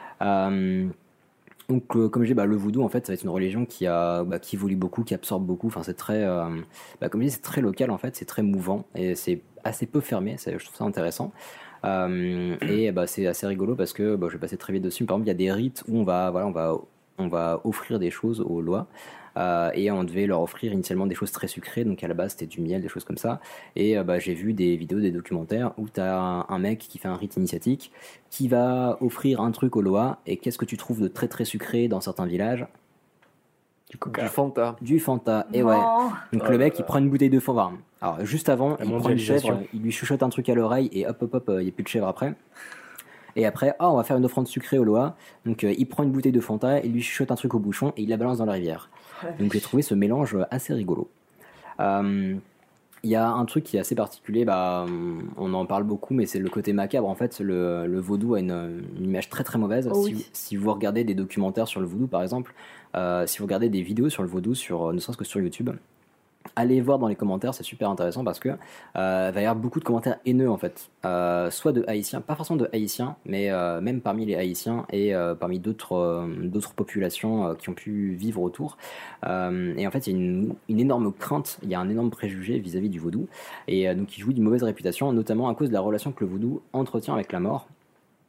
Donc, comme je dis, le vaudou, en fait, ça va être une religion qui évolue beaucoup, qui absorbe beaucoup. Enfin, c'est très, comme je dis, c'est très local, en fait, c'est très mouvant et c'est assez peu fermé. Je trouve ça intéressant. Et c'est assez rigolo parce que je vais passer très vite dessus. Par exemple, il y a des rites où on va offrir des choses aux lois. Et on devait leur offrir initialement des choses très sucrées, donc à la base c'était du miel, des choses comme ça, et j'ai vu des vidéos, des documentaires où t'as un mec qui fait un rite initiatique qui va offrir un truc aux lois, et qu'est-ce que tu trouves de très très sucré dans certains villages? Du Fanta. Du Fanta, et ouais. Donc le mec il prend une bouteille de Fanta. Alors juste avant, il prend une chèvre, il lui chuchote un truc à l'oreille, et hop, il n'y a plus de chèvre après. Et après, on va faire une offrande sucrée au Loa. Donc il prend une bouteille de Fanta, il lui chuchote un truc au bouchon et il la balance dans la rivière. Donc j'ai trouvé ce mélange assez rigolo. Il y a un truc qui est assez particulier, on en parle beaucoup, mais c'est le côté macabre. En fait, le vaudou a une image très très mauvaise. Si vous regardez des documentaires sur le vaudou, par exemple, si vous regardez des vidéos sur le vaudou, ne serait-ce que sur YouTube, allez voir dans les commentaires, c'est super intéressant parce que va y avoir beaucoup de commentaires haineux en fait, soit de Haïtiens, pas forcément de Haïtiens, mais même parmi les Haïtiens et parmi d'autres populations qui ont pu vivre autour. Et en fait, il y a une énorme crainte, il y a un énorme préjugé vis-à-vis du vaudou, et donc il jouit d'une mauvaise réputation, notamment à cause de la relation que le vaudou entretient avec la mort.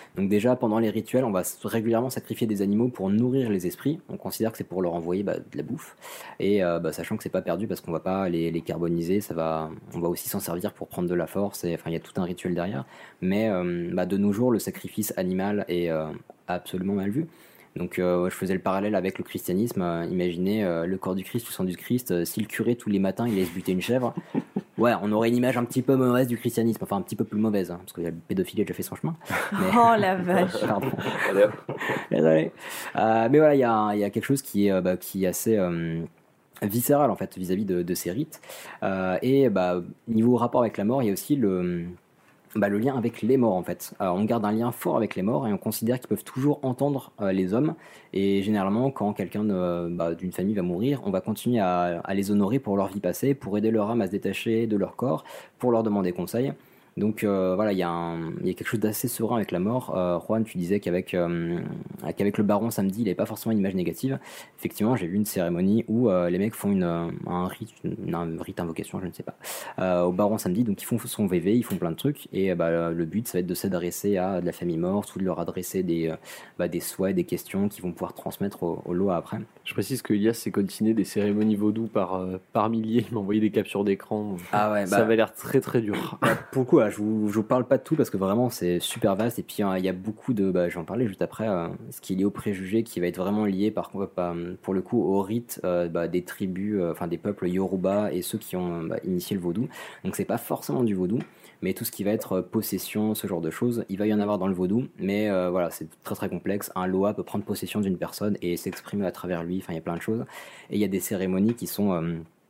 Donc déjà, pendant les rituels, on va régulièrement sacrifier des animaux pour nourrir les esprits. On considère que c'est pour leur envoyer de la bouffe. Et sachant que c'est pas perdu parce qu'on va pas les carboniser, on va aussi s'en servir pour prendre de la force. Et enfin, il y a tout un rituel derrière. Mais de nos jours, le sacrifice animal est absolument mal vu. Donc je faisais le parallèle avec le christianisme. Imaginez le corps du Christ, le sang du Christ. Si le curé tous les matins il laisse buter une chèvre, ouais, on aurait une image un petit peu mauvaise du christianisme, enfin un petit peu plus mauvaise, parce que la pédophilie a déjà fait son chemin. Mais... Oh la vache. Pardon. Désolé. Mais voilà, il y a quelque chose qui est assez viscéral en fait vis-à-vis de ces rites. Niveau rapport avec la mort, il y a aussi le lien avec les morts en fait. On garde un lien fort avec les morts et on considère qu'ils peuvent toujours entendre les hommes. Et généralement, quand quelqu'un d'une famille va mourir, on va continuer à les honorer pour leur vie passée, pour aider leur âme à se détacher de leur corps, pour leur demander conseil. Donc il y a quelque chose d'assez serein avec la mort. Juan, tu disais qu'avec le baron samedi, il n'avait pas forcément une image négative. Effectivement, j'ai vu une cérémonie où les mecs font un rite invocation, je ne sais pas, au baron samedi. Donc ils font son VV, ils font plein de trucs. Et le but, ça va être de s'adresser à de la famille morte ou de leur adresser des souhaits, des questions qu'ils vont pouvoir transmettre au lot après. Je précise que Elias s'est coltiné des cérémonies vaudou par milliers. Il m'a envoyé des captures d'écran. Ah ouais, ça avait l'air très très dur. Pour le coup, je vous parle pas de tout parce que vraiment c'est super vaste et puis il y a beaucoup de, je vais en parler juste après, ce qui est lié aux préjugés qui va être vraiment lié pour le coup au rite des tribus, des peuples Yoruba et ceux qui ont initié le vaudou. Donc c'est pas forcément du vaudou, mais tout ce qui va être possession, ce genre de choses, il va y en avoir dans le vaudou, mais c'est très très complexe. Un Loa peut prendre possession d'une personne et s'exprimer à travers lui, il y a plein de choses et il y a des cérémonies qui sont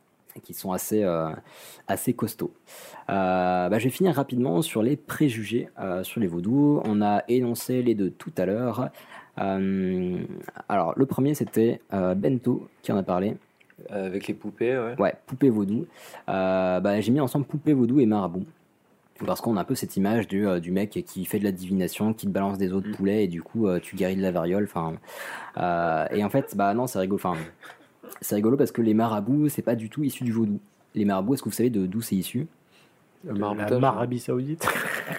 assez costauds. Je vais finir rapidement sur les préjugés sur les vaudous. On a énoncé les deux tout à l'heure. Alors, le premier, c'était Bento qui en a parlé. Avec les poupées, ouais. Ouais, poupée vaudou. J'ai mis ensemble poupée vaudou et marabout. Parce qu'on a un peu cette image du mec qui fait de la divination, qui te balance des os de poulet et du coup, tu guéris de la variole. Et en fait, non, c'est rigolo. C'est rigolo parce que les marabouts, c'est pas du tout issu du vaudou. Les marabouts, est-ce que vous savez d'où c'est issu? La Arabie Saoudite.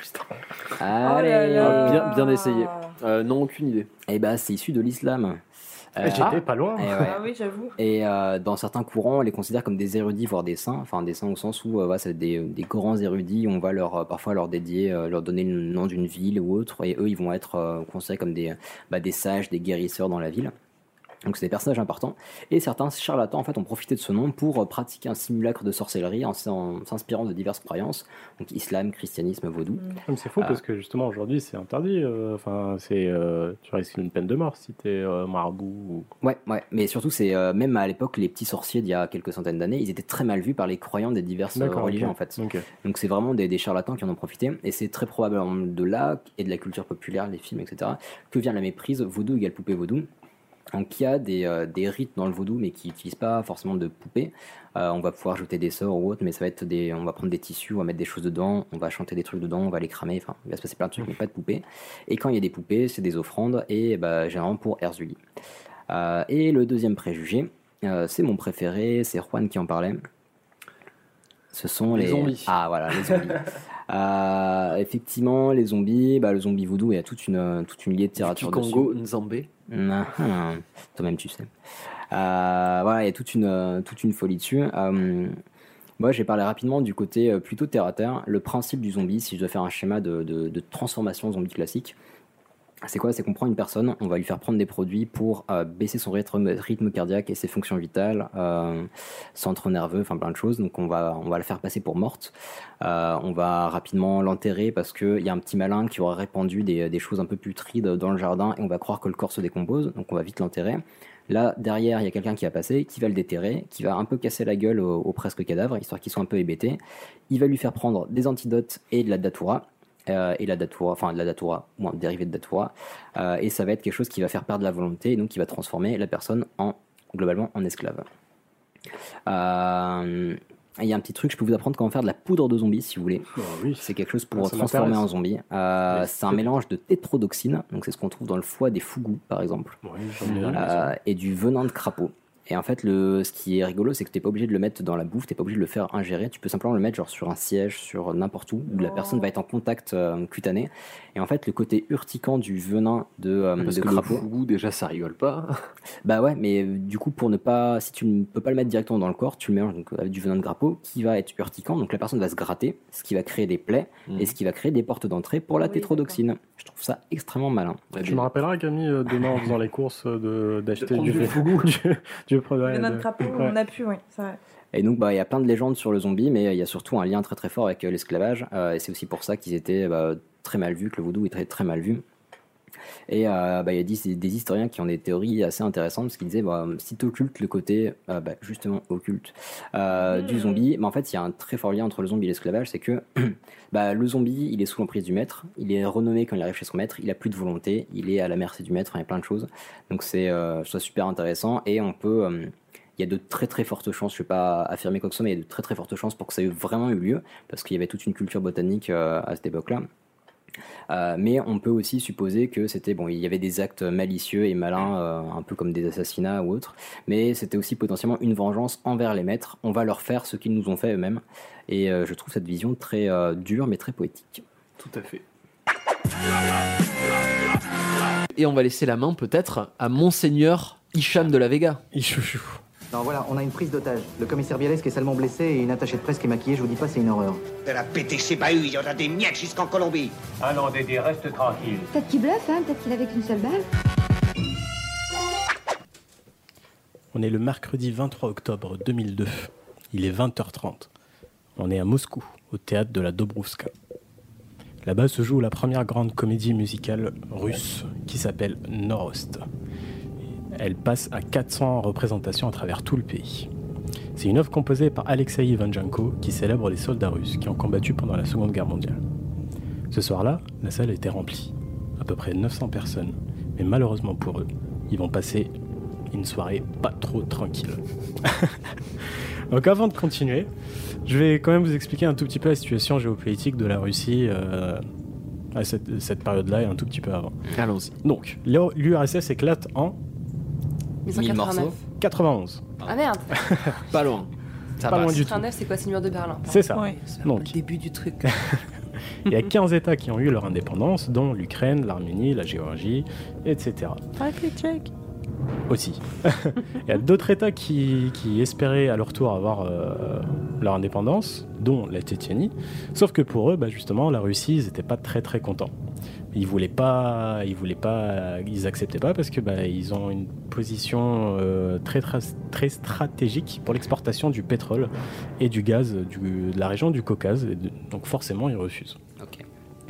Allez, bien essayé. Non, aucune idée. Et c'est issu de l'islam. J'étais pas loin. Ah oui, j'avoue. Et dans certains courants, on les considère comme des érudits, voire des saints. Enfin, des saints au sens où c'est des grands érudits. On va parfois leur dédier, leur donner le nom d'une ville ou autre. Et eux, ils vont être considérés comme des sages, des guérisseurs dans la ville. Donc c'est des personnages importants. Et certains charlatans en fait ont profité de ce nom pour pratiquer un simulacre de sorcellerie en s'inspirant de diverses croyances. Donc islam, christianisme, vaudou. Mais c'est faux parce que justement aujourd'hui c'est interdit. Tu risques une peine de mort si t'es marabout. Ouais. Mais surtout c'est même à l'époque les petits sorciers d'il y a quelques centaines d'années, ils étaient très mal vus par les croyants des diverses religions en fait. Okay. Donc c'est vraiment des charlatans qui en ont profité. Et c'est très probablement de là et de la culture populaire, les films, etc. que vient la méprise vaudou égale poupée vaudou. Donc il y a des rites dans le vaudou mais qui n'utilisent pas forcément de poupées. On va pouvoir jeter des sorts ou autre, mais ça va être on va prendre des tissus, on va mettre des choses dedans, on va chanter des trucs dedans, on va les cramer, il va se passer plein de trucs mais pas de poupées. Et quand il y a des poupées, c'est des offrandes et généralement pour Erzuli. Et le deuxième préjugé, c'est mon préféré, c'est Juan qui en parlait. Ce sont les zombies. Ah voilà, les zombies. Effectivement, les zombies, le zombie voodoo, il y a toute une liée de littérature dessus. Congo, Nzambé. Toi-même tu sais. Il y a toute une folie dessus. Moi, j'ai parlé rapidement du côté plutôt terre à terre. Le principe du zombie, si je dois faire un schéma de transformation zombie classique, c'est quoi? C'est qu'on prend une personne, on va lui faire prendre des produits pour baisser son rythme cardiaque et ses fonctions vitales, centre nerveux, plein de choses. Donc on va la faire passer pour morte. On va rapidement l'enterrer parce qu'il y a un petit malin qui aura répandu des choses un peu putrides dans le jardin et on va croire que le corps se décompose. Donc on va vite l'enterrer. Là, derrière, il y a quelqu'un qui va passer, qui va le déterrer, qui va un peu casser la gueule au presque cadavre, histoire qu'ils soient un peu hébétés. Il va lui faire prendre des antidotes et de la datura. Et la datura, de la datura, ou un dérivé de datura, et ça va être quelque chose qui va faire perdre la volonté, et donc qui va transformer la personne globalement en esclave. Il y a un petit truc, je peux vous apprendre comment faire de la poudre de zombie si vous voulez. Oui. C'est quelque chose pour transformer en zombie. C'est un mélange de tétrodoxine, donc c'est ce qu'on trouve dans le foie des fougous par exemple, Oui, et du venin de crapaud. Et en fait, ce qui est rigolo, c'est que t'es pas obligé de le mettre dans la bouffe, t'es pas obligé de le faire ingérer, tu peux simplement le mettre genre sur un siège, sur n'importe où la personne va être en contact cutané. Et en fait, le côté urticant du venin de crapaud. Le fougou, déjà, ça rigole pas. Bah ouais, mais du coup, si tu ne peux pas le mettre directement dans le corps, tu le mélanges donc, avec du venin de crapaud qui va être urticant, donc la personne va se gratter, ce qui va créer des plaies et ce qui va créer des portes d'entrée pour la tétrodoxine. Je trouve ça extrêmement malin. Tu me rappelleras, Camille, demain en faisant les courses, d'acheter du fougou. Le venin de crapaud, on a pu, oui, c'est vrai. Et donc, il y a plein de légendes sur le zombie, mais il y a surtout un lien très très fort avec l'esclavage. Et c'est aussi pour ça qu'ils étaient très mal vus, que le vaudou est très très mal vu. Et il y a des historiens qui ont des théories assez intéressantes, parce qu'ils disaient, si tu occultes le côté, justement occulte, du zombie, mais en fait, il y a un très fort lien entre le zombie et l'esclavage, c'est que le zombie, il est sous l'emprise du maître, il est renommé quand il arrive chez son maître, il a plus de volonté, il est à la merci du maître, il y a plein de choses. Donc c'est super intéressant, et on peut... il y a de très très fortes chances, je ne vais pas affirmer quoi que ce soit, mais il y a de très très fortes chances pour que ça ait vraiment eu lieu, parce qu'il y avait toute une culture botanique à cette époque-là. Mais on peut aussi supposer que il y avait des actes malicieux et malins, un peu comme des assassinats ou autres, mais c'était aussi potentiellement une vengeance envers les maîtres. On va leur faire ce qu'ils nous ont fait eux-mêmes, et je trouve cette vision très dure mais très poétique. Tout à fait. Et on va laisser la main peut-être à Monseigneur Hicham de la Vega. Non, voilà, on a une prise d'otage. Le commissaire Bialès qui est salement blessé et une attachée de presse qui est maquillée, je vous dis pas, c'est une horreur. De la PTC bahut, il y en a des miettes jusqu'en Colombie. Ah non, Dédé, reste tranquille. Peut-être qu'il bluffe, hein, peut-être qu'il avait qu'une seule balle. On est le mercredi 23 octobre 2002. Il est 20h30. On est à Moscou, au théâtre de la Dobrouvska. Là-bas se joue la première grande comédie musicale russe qui s'appelle Norost. Elle passe à 400 représentations à travers tout le pays. C'est une œuvre composée par Alexei Ivanchenko qui célèbre les soldats russes qui ont combattu pendant la Seconde Guerre mondiale. Ce soir-là, la salle était remplie, à peu près 900 personnes, mais malheureusement pour eux, ils vont passer une soirée pas trop tranquille. Donc avant de continuer, je vais quand même vous expliquer un tout petit peu la situation géopolitique de la Russie à cette période-là et un tout petit peu avant. Allons-y. Donc, l'URSS éclate en 1989. 91. Ah merde. Pas loin. Ça pas loin du tout. 89, c'est quoi, c'est le mur de Berlin? C'est ça. Ouais, c'est donc, le début du truc. Il y a 15 États qui ont eu leur indépendance, dont l'Ukraine, l'Arménie, la Géorgie, etc. Avec les Tchèques. Aussi. Il y a d'autres États qui espéraient à leur tour avoir leur indépendance, dont la Tchétchénie. Sauf que pour eux, justement, la Russie, ils n'étaient pas très très contents. Ils acceptaient pas parce que ils ont une position très, très, très stratégique pour l'exportation du pétrole et du gaz de la région du Caucase. Donc forcément, ils refusent. Okay.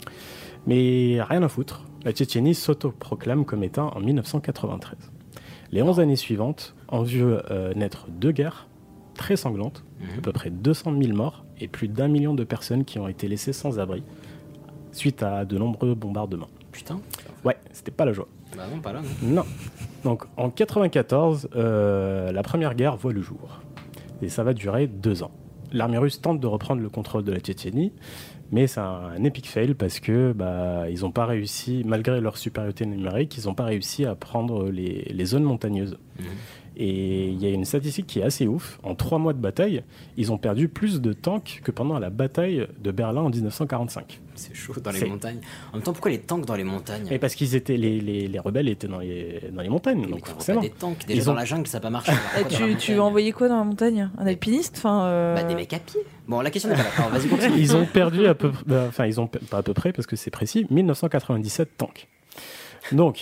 Mais rien à foutre. La Tchétchénie s'autoproclame comme État en 1993. Les 11 années suivantes ont vu naître deux guerres très sanglantes, à peu près 200 000 morts et plus d'1 million de personnes qui ont été laissées sans abri suite à de nombreux bombardements. Putain. Ouais, c'était pas la joie. Bah non, pas là. Non. Donc en 94, la première guerre voit le jour. Et ça va durer 2 ans. L'armée russe tente de reprendre le contrôle de la Tchétchénie, mais c'est un epic fail parce que ils n'ont pas réussi, malgré leur supériorité numérique, ils n'ont pas réussi à prendre les zones montagneuses. Et il y a une statistique qui est assez ouf. En 3 mois de bataille, ils ont perdu plus de tanks que pendant la bataille de Berlin en 1945. C'est chaud dans les montagnes. En même temps, pourquoi les tanks dans les montagnes? Et parce qu'ils étaient les rebelles étaient dans les montagnes, donc forcément. Pas des tanks. Déjà dans la jungle, ça n'a pas marché. Tu veux envoyer quoi dans la montagne? Un alpiniste? Des mecs à pied. Bon, la question n'est pas là. Alors, vas-y, continue. Ils ont perdu à peu près, ils ont pas à peu près parce que c'est précis, 1997 tanks. Donc.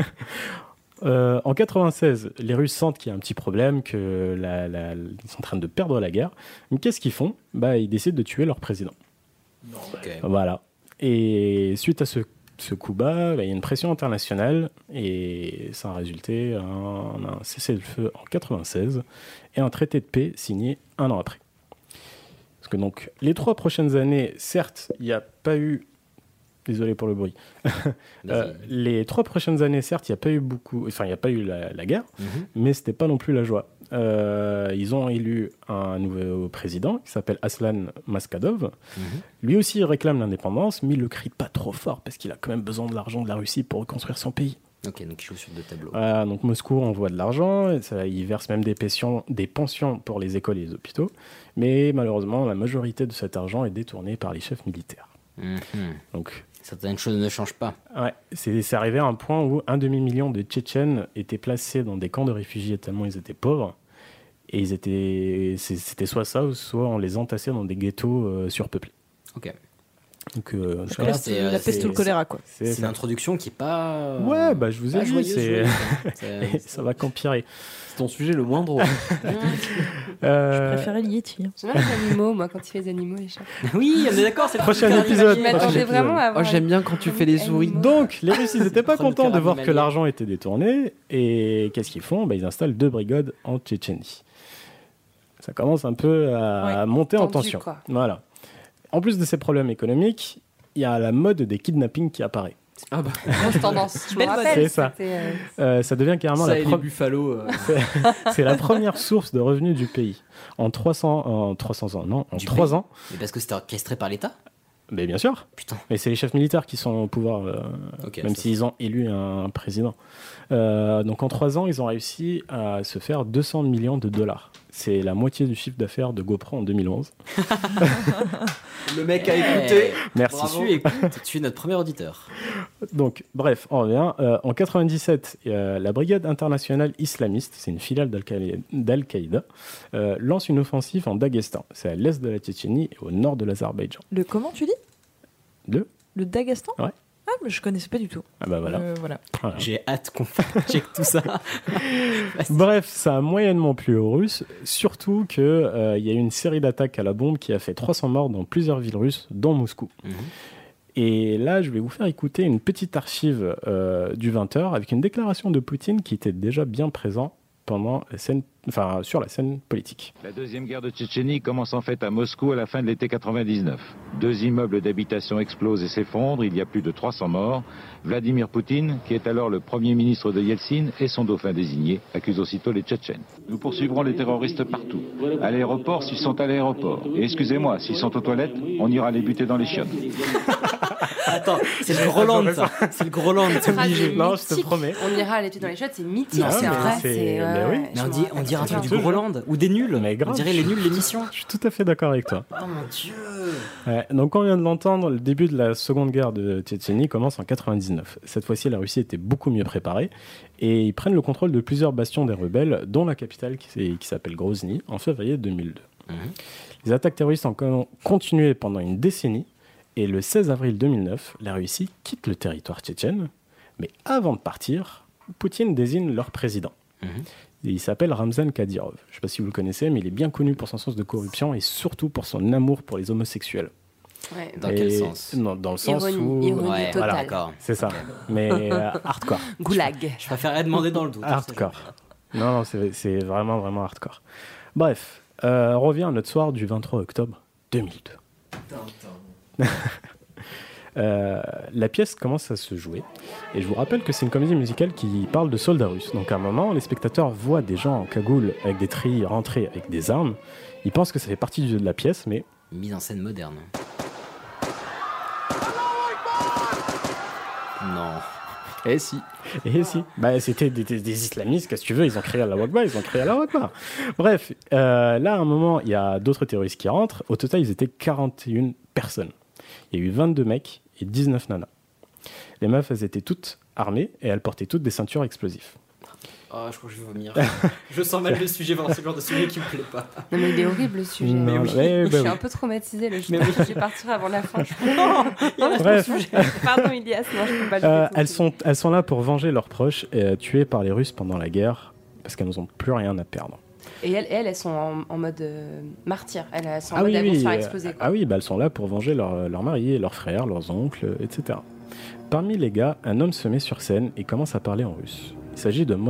En 96, les Russes sentent qu'il y a un petit problème, qu'ils sont en train de perdre la guerre. Mais qu'est-ce qu'ils font? Ils décident de tuer leur président. Okay. Voilà. Et suite à ce coup bas, il y a une pression internationale et ça a résulté en un cessez-le-feu en 96 et un traité de paix signé 1 an après. Parce que donc, les 3 prochaines années, certes, il n'y a pas eu... Désolé pour le bruit. Les 3 prochaines années, certes, il n'y a pas eu il n'y a pas eu la guerre, mais c'était pas non plus la joie. Ils ont élu un nouveau président qui s'appelle Aslan Maskadov. Lui aussi, il réclame l'indépendance, mais il le crie pas trop fort parce qu'il a quand même besoin de l'argent de la Russie pour reconstruire son pays. Ok, donc il joue sur 2 tableaux. Voilà, donc Moscou envoie de l'argent, et il verse même des pensions pour les écoles et les hôpitaux, mais malheureusement, la majorité de cet argent est détournée par les chefs militaires. Donc, certaines choses ne changent pas. Ouais, c'est arrivé à un point où 1,5 million de Tchétchènes étaient placés dans des camps de réfugiés tellement ils étaient pauvres, et c'était soit ça, ou soit on les entassait dans des ghettos surpeuplés. Ok. Donc, c'est la peste ou le choléra, quoi. C'est une introduction qui est pas. Ouais, bah je vous ai dit, joyeuse. ça va qu'empirer. C'est ton sujet le moins drôle. Je préférais l'Yeti. J'aime bien les animaux, moi, quand il fait les animaux, les chats. Oui, on est d'accord, c'est le prochain épisode. Je m'attendais vraiment à avoir. J'aime bien quand tu fais les souris. Donc, les Russes, ils n'étaient pas contents de voir que l'argent était détourné. Et qu'est-ce qu'ils font ? Ils installent 2 brigades en Tchétchénie. Ça commence un peu à monter en tension. Quoi. Voilà. En plus de ces problèmes économiques, il y a la mode des kidnappings qui apparaît. Ah bah, grosse tendance. Je me rappelle. C'est ça. Ça devient carrément ça les buffalo. C'est la première source de revenus du pays. En 3 ans. Mais parce que c'était orchestré par l'État ? Mais bien sûr. Putain. Mais c'est les chefs militaires qui sont au pouvoir, même s'ils ont élu un président. Donc en 3 ans, ils ont réussi à se faire 200 millions de dollars. C'est la moitié du chiffre d'affaires de GoPro en 2011. Le mec a écouté. Merci. Tu es notre premier auditeur. Donc, bref, on revient. En 97, la Brigade internationale islamiste, c'est une filiale d'Al-Qaïda, lance une offensive en Daghestan. C'est à l'est de la Tchétchénie et au nord de l'Azerbaïdjan. Le comment tu dis ? Le Daghestan ? Ouais. Ah, mais je connaissais pas du tout. Ah bah voilà. Voilà. J'ai hâte qu'on check tout ça. Bref, ça a moyennement plu aux Russes, surtout qu'il y a eu une série d'attaques à la bombe qui a fait 300 morts dans plusieurs villes russes, dont Moscou. Et là, je vais vous faire écouter une petite archive du 20h avec une déclaration de Poutine qui était déjà bien présent sur la scène politique. La deuxième guerre de Tchétchénie commence en fait à Moscou à la fin de l'été 99. 2 immeubles d'habitation explosent et s'effondrent, il y a plus de 300 morts. Vladimir Poutine, qui est alors le premier ministre de Yeltsin et son dauphin désigné, accuse aussitôt les Tchétchènes. Nous poursuivrons les terroristes partout. À l'aéroport s'ils sont à l'aéroport. Et excusez-moi, s'ils sont aux toilettes, on ira les buter dans les chiottes. Attends, c'est le Groland, ça. C'est le Groland, c'est obligé. Non, je te promets. On ira à l'étude dans les chiottes, c'est mythique. Non, c'est vrai. Mais oui. On dirait un truc du Groland ou des nuls. Mais grave. On dirait les nuls, l'émission. Je suis tout à fait d'accord avec toi. Oh mon Dieu. Ouais, donc, on vient de l'entendre, le début de la seconde guerre de Tchétchénie commence en 99. Cette fois-ci, la Russie était beaucoup mieux préparée et ils prennent le contrôle de plusieurs bastions des rebelles, dont la capitale qui s'appelle Grozny, en février 2002. Les attaques terroristes ont continué pendant une décennie et le 16 avril 2009, la Russie quitte le territoire tchétchène, mais avant de partir, Poutine désigne leur président. Il s'appelle Ramzan Kadyrov. Je ne sais pas si vous le connaissez, mais il est bien connu pour son sens de corruption et surtout pour son amour pour les homosexuels. Ouais. Dans quel sens ? Dans le sens où... Ironie totale. Voilà, d'accord. C'est ça. Mais hardcore. Goulag. Je préférerais demander dans le doute. Hardcore. Non, c'est vraiment, vraiment hardcore. Bref, on revient à notre soir du 23 octobre 2002. La pièce commence à se jouer et je vous rappelle que c'est une comédie musicale qui parle de soldats russes. Donc à un moment, les spectateurs voient des gens en cagoule avec des treillis rentrer avec des armes. Ils pensent que ça fait partie du jeu de la pièce, mais... Mise en scène moderne. Non. Eh si. C'était des islamistes, qu'est-ce que tu veux, ils ont créé Allahu Akbar. Bref, là à un moment, il y a d'autres terroristes qui rentrent. Au total, ils étaient 41 personnes. Il y a eu 22 mecs et 19 nanas. Les meufs, elles étaient toutes armées et elles portaient toutes des ceintures explosives. Oh, je crois que je vais vomir. Je sens mal le sujet, vraiment, c'est le genre de sujet qui me plaît pas. Non, mais il est horrible le sujet. Non, je suis un peu traumatisée. Je vais partir avant la fin. Bref. Pardon, Ilias, non, je peux pas le elles sont là pour venger leurs proches tués par les Russes pendant la guerre parce qu'elles n'ont plus rien à perdre. Et elles sont en mode martyr. Elles sont en mode elles vont se faire exploser. Quoi. Elles sont là pour venger leurs maris, leurs frères, leurs oncles, etc. Parmi les gars, un homme se met sur scène et commence à parler en russe. Il s'agit de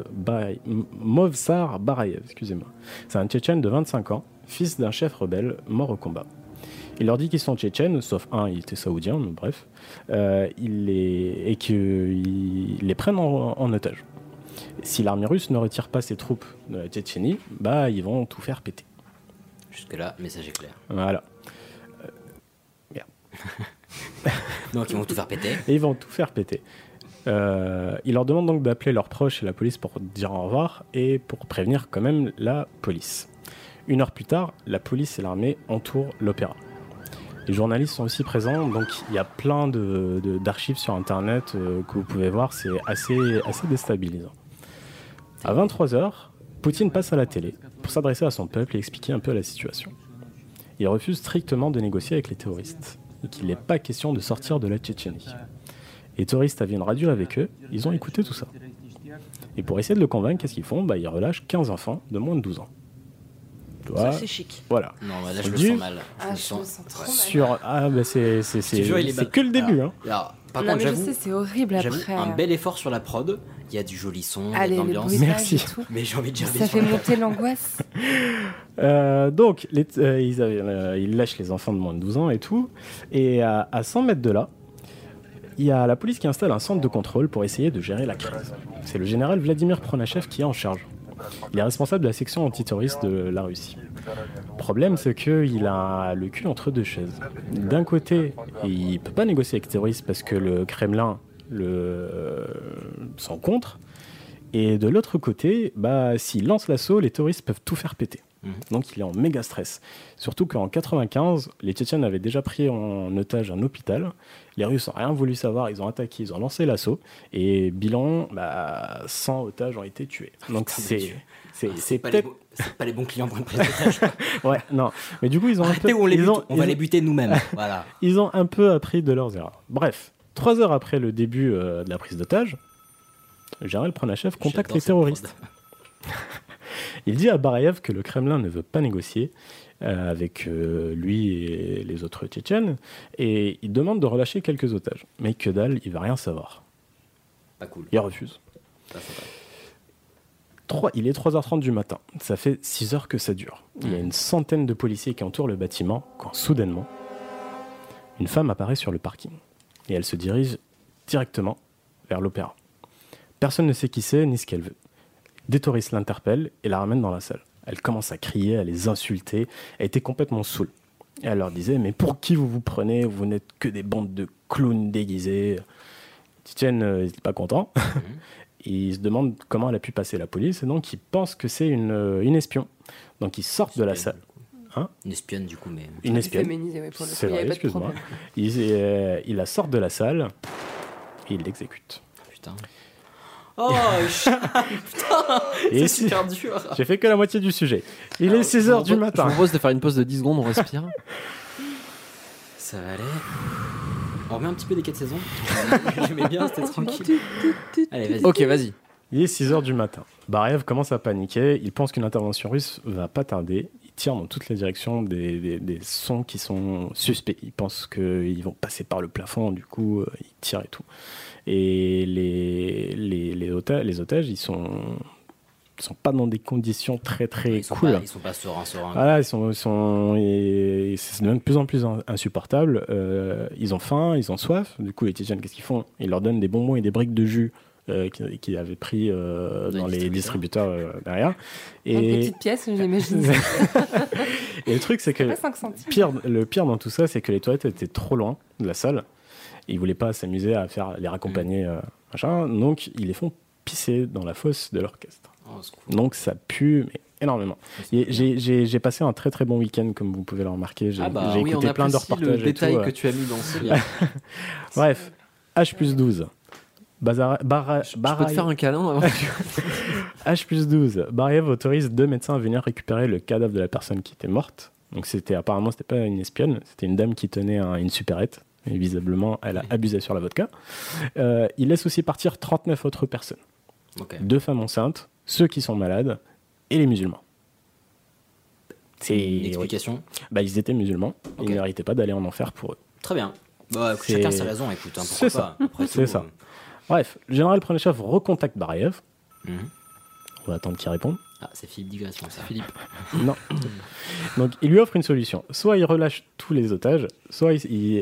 Movsar Barayev, excusez-moi. C'est un Tchétchène de 25 ans, fils d'un chef rebelle mort au combat. Il leur dit qu'ils sont tchétchènes, sauf un, il était saoudien, mais bref, et qu'ils les prennent en otage. Si l'armée russe ne retire pas ses troupes de la Tchétchénie, ils vont tout faire péter. Jusque-là, message est clair. Voilà. Donc ils vont tout faire péter. Et ils vont tout faire péter. Il leur demande donc d'appeler leurs proches et la police pour dire au revoir et pour prévenir quand même la police. 1 heure plus tard, la police et l'armée entourent l'opéra. Les journalistes sont aussi présents, donc il y a plein d'archives sur Internet que vous pouvez voir, c'est assez déstabilisant. À 23h, Poutine passe à la télé pour s'adresser à son peuple et expliquer un peu la situation. Il refuse strictement de négocier avec les terroristes et qu'il n'est pas question de sortir de la Tchétchénie. Les terroristes avaient une radio avec eux, ils ont écouté tout ça. Et pour essayer de le convaincre, qu'est-ce qu'ils font ? Ils relâchent 15 enfants de moins de 12 ans. Ça, c'est chic. Voilà. Non, là, je me sens mal. Je me sens trop mal. C'est que le début. Alors, par non, contre, mais je sais, c'est horrible après. Un bel effort sur la prod. Il y a du joli son, Allez, de l'ambiance. Merci. Mais j'ai envie de dire ça fait monter l'angoisse. Donc, ils lâchent les enfants de moins de 12 ans et tout. Et à 100 mètres de là, il y a la police qui installe un centre de contrôle pour essayer de gérer la crise. C'est le général Vladimir Pronachev qui est en charge. Il est responsable de la section antiterroriste de la Russie. Le problème, c'est qu'il a le cul entre 2 chaises. D'un côté, il ne peut pas négocier avec les terroristes parce que le Kremlin s'en contre. Et de l'autre côté, s'il lance l'assaut, les terroristes peuvent tout faire péter. Donc il est en méga stress. Surtout qu'en 95, les Tchétchènes avaient déjà pris en otage un hôpital. Les Russes n'ont rien voulu savoir, ils ont attaqué, ils ont lancé l'assaut. Et bilan, 100 otages ont été tués. Donc c'est peut-être... C'est pas les bons clients pour une prise d'otage. Ouais, non. Mais du coup, ils ont arrêtez un peu... on va les buter nous-mêmes. Voilà. Ils ont un peu appris de leurs erreurs. Bref, 3 heures après le début de la prise d'otage, le général Pronachev contacte les terroristes. Il dit à Barayev que le Kremlin ne veut pas négocier avec lui et les autres Tchétchènes, et il demande de relâcher quelques otages. Mais que dalle, il va rien savoir. Pas cool. Il refuse. Il est 3h30 du matin. Ça fait 6 heures que ça dure. Il y a une centaine de policiers qui entourent le bâtiment quand soudainement, une femme apparaît sur le parking. Et elle se dirige directement vers l'opéra. Personne ne sait qui c'est ni ce qu'elle veut. Des terroristes l'interpellent et la ramènent dans la salle. Elle commence à crier, à les insulter. Elle était complètement saoule. Et elle leur disait « Mais pour qui vous vous prenez ? Vous n'êtes que des bandes de clowns déguisés. » Tchétchène n'était pas content. Il se demande comment elle a pu passer la police. Et donc, il pense que c'est une espion. Donc, ils sortent de la salle. Une espionne, du coup. Mais... Une espionne. Féminisé, ouais, pour le coup, C'est il y vrai, avait pas de excuse-moi. problème. Il la sort de la salle et il l'exécute. Putain. Oh, putain, c'est super dur. J'ai fait que la moitié du sujet. Il est 6h du matin. Je vous propose de faire une pause de 10 secondes, on respire. Ça va aller. On remet un petit peu des 4 saisons. J'aimais bien, c'était tranquille. Allez, vas-y. Ok, vas-y. Il est 6h du matin. Barayev commence à paniquer. Il pense qu'une intervention russe va pas tarder. Il tire dans toutes les directions des sons qui sont suspects. Il pense qu'ils vont passer par le plafond. Du coup, il tire et tout. Et les otages, ils sont pas dans des conditions très très cool. Ils sont pas sereins. Voilà, et ça devient de plus en plus insupportable. Ils ont faim, ils ont soif. Du coup, les Tchétchènes, qu'est-ce qu'ils font ? Ils leur donnent des bonbons et des briques de jus qu'ils avaient pris dans les distributeurs derrière. Une petite pièce, j'imagine. Et le truc, c'est que le pire dans tout ça, c'est que les toilettes étaient trop loin de la salle. Ils voulaient pas s'amuser à les raccompagner, machin. Donc, ils les font pisser dans la fosse de l'orchestre. Oh, cool. Donc, ça pue, mais énormément. J'ai passé un très très bon week-end, comme vous pouvez le remarquer. J'ai écouté plein de reportages. Le détail que tu as mis dans ce lien. Bref, H+12. Je peux te faire un câlin avant H+12. Barayev autorise 2 médecins à venir récupérer le cadavre de la personne qui était morte. Donc, apparemment, c'était pas une espionne, c'était une dame qui tenait une supérette. Et visiblement, elle a abusé sur la vodka. Il laisse aussi partir 39 autres personnes. 2 femmes enceintes, ceux qui sont malades et les musulmans. C'est une explication. Ils étaient musulmans. Ils ne méritaient pas d'aller en enfer pour eux. Très bien. Chacun ses raisons, écoute. C'est ça. C'est ça. Bref, le général Pronachev recontacte Barayev. On va attendre qu'il réponde. Ah, c'est Philippe Digression, ça. Philippe. Non. Donc, il lui offre une solution. Soit il relâche tous les otages, soit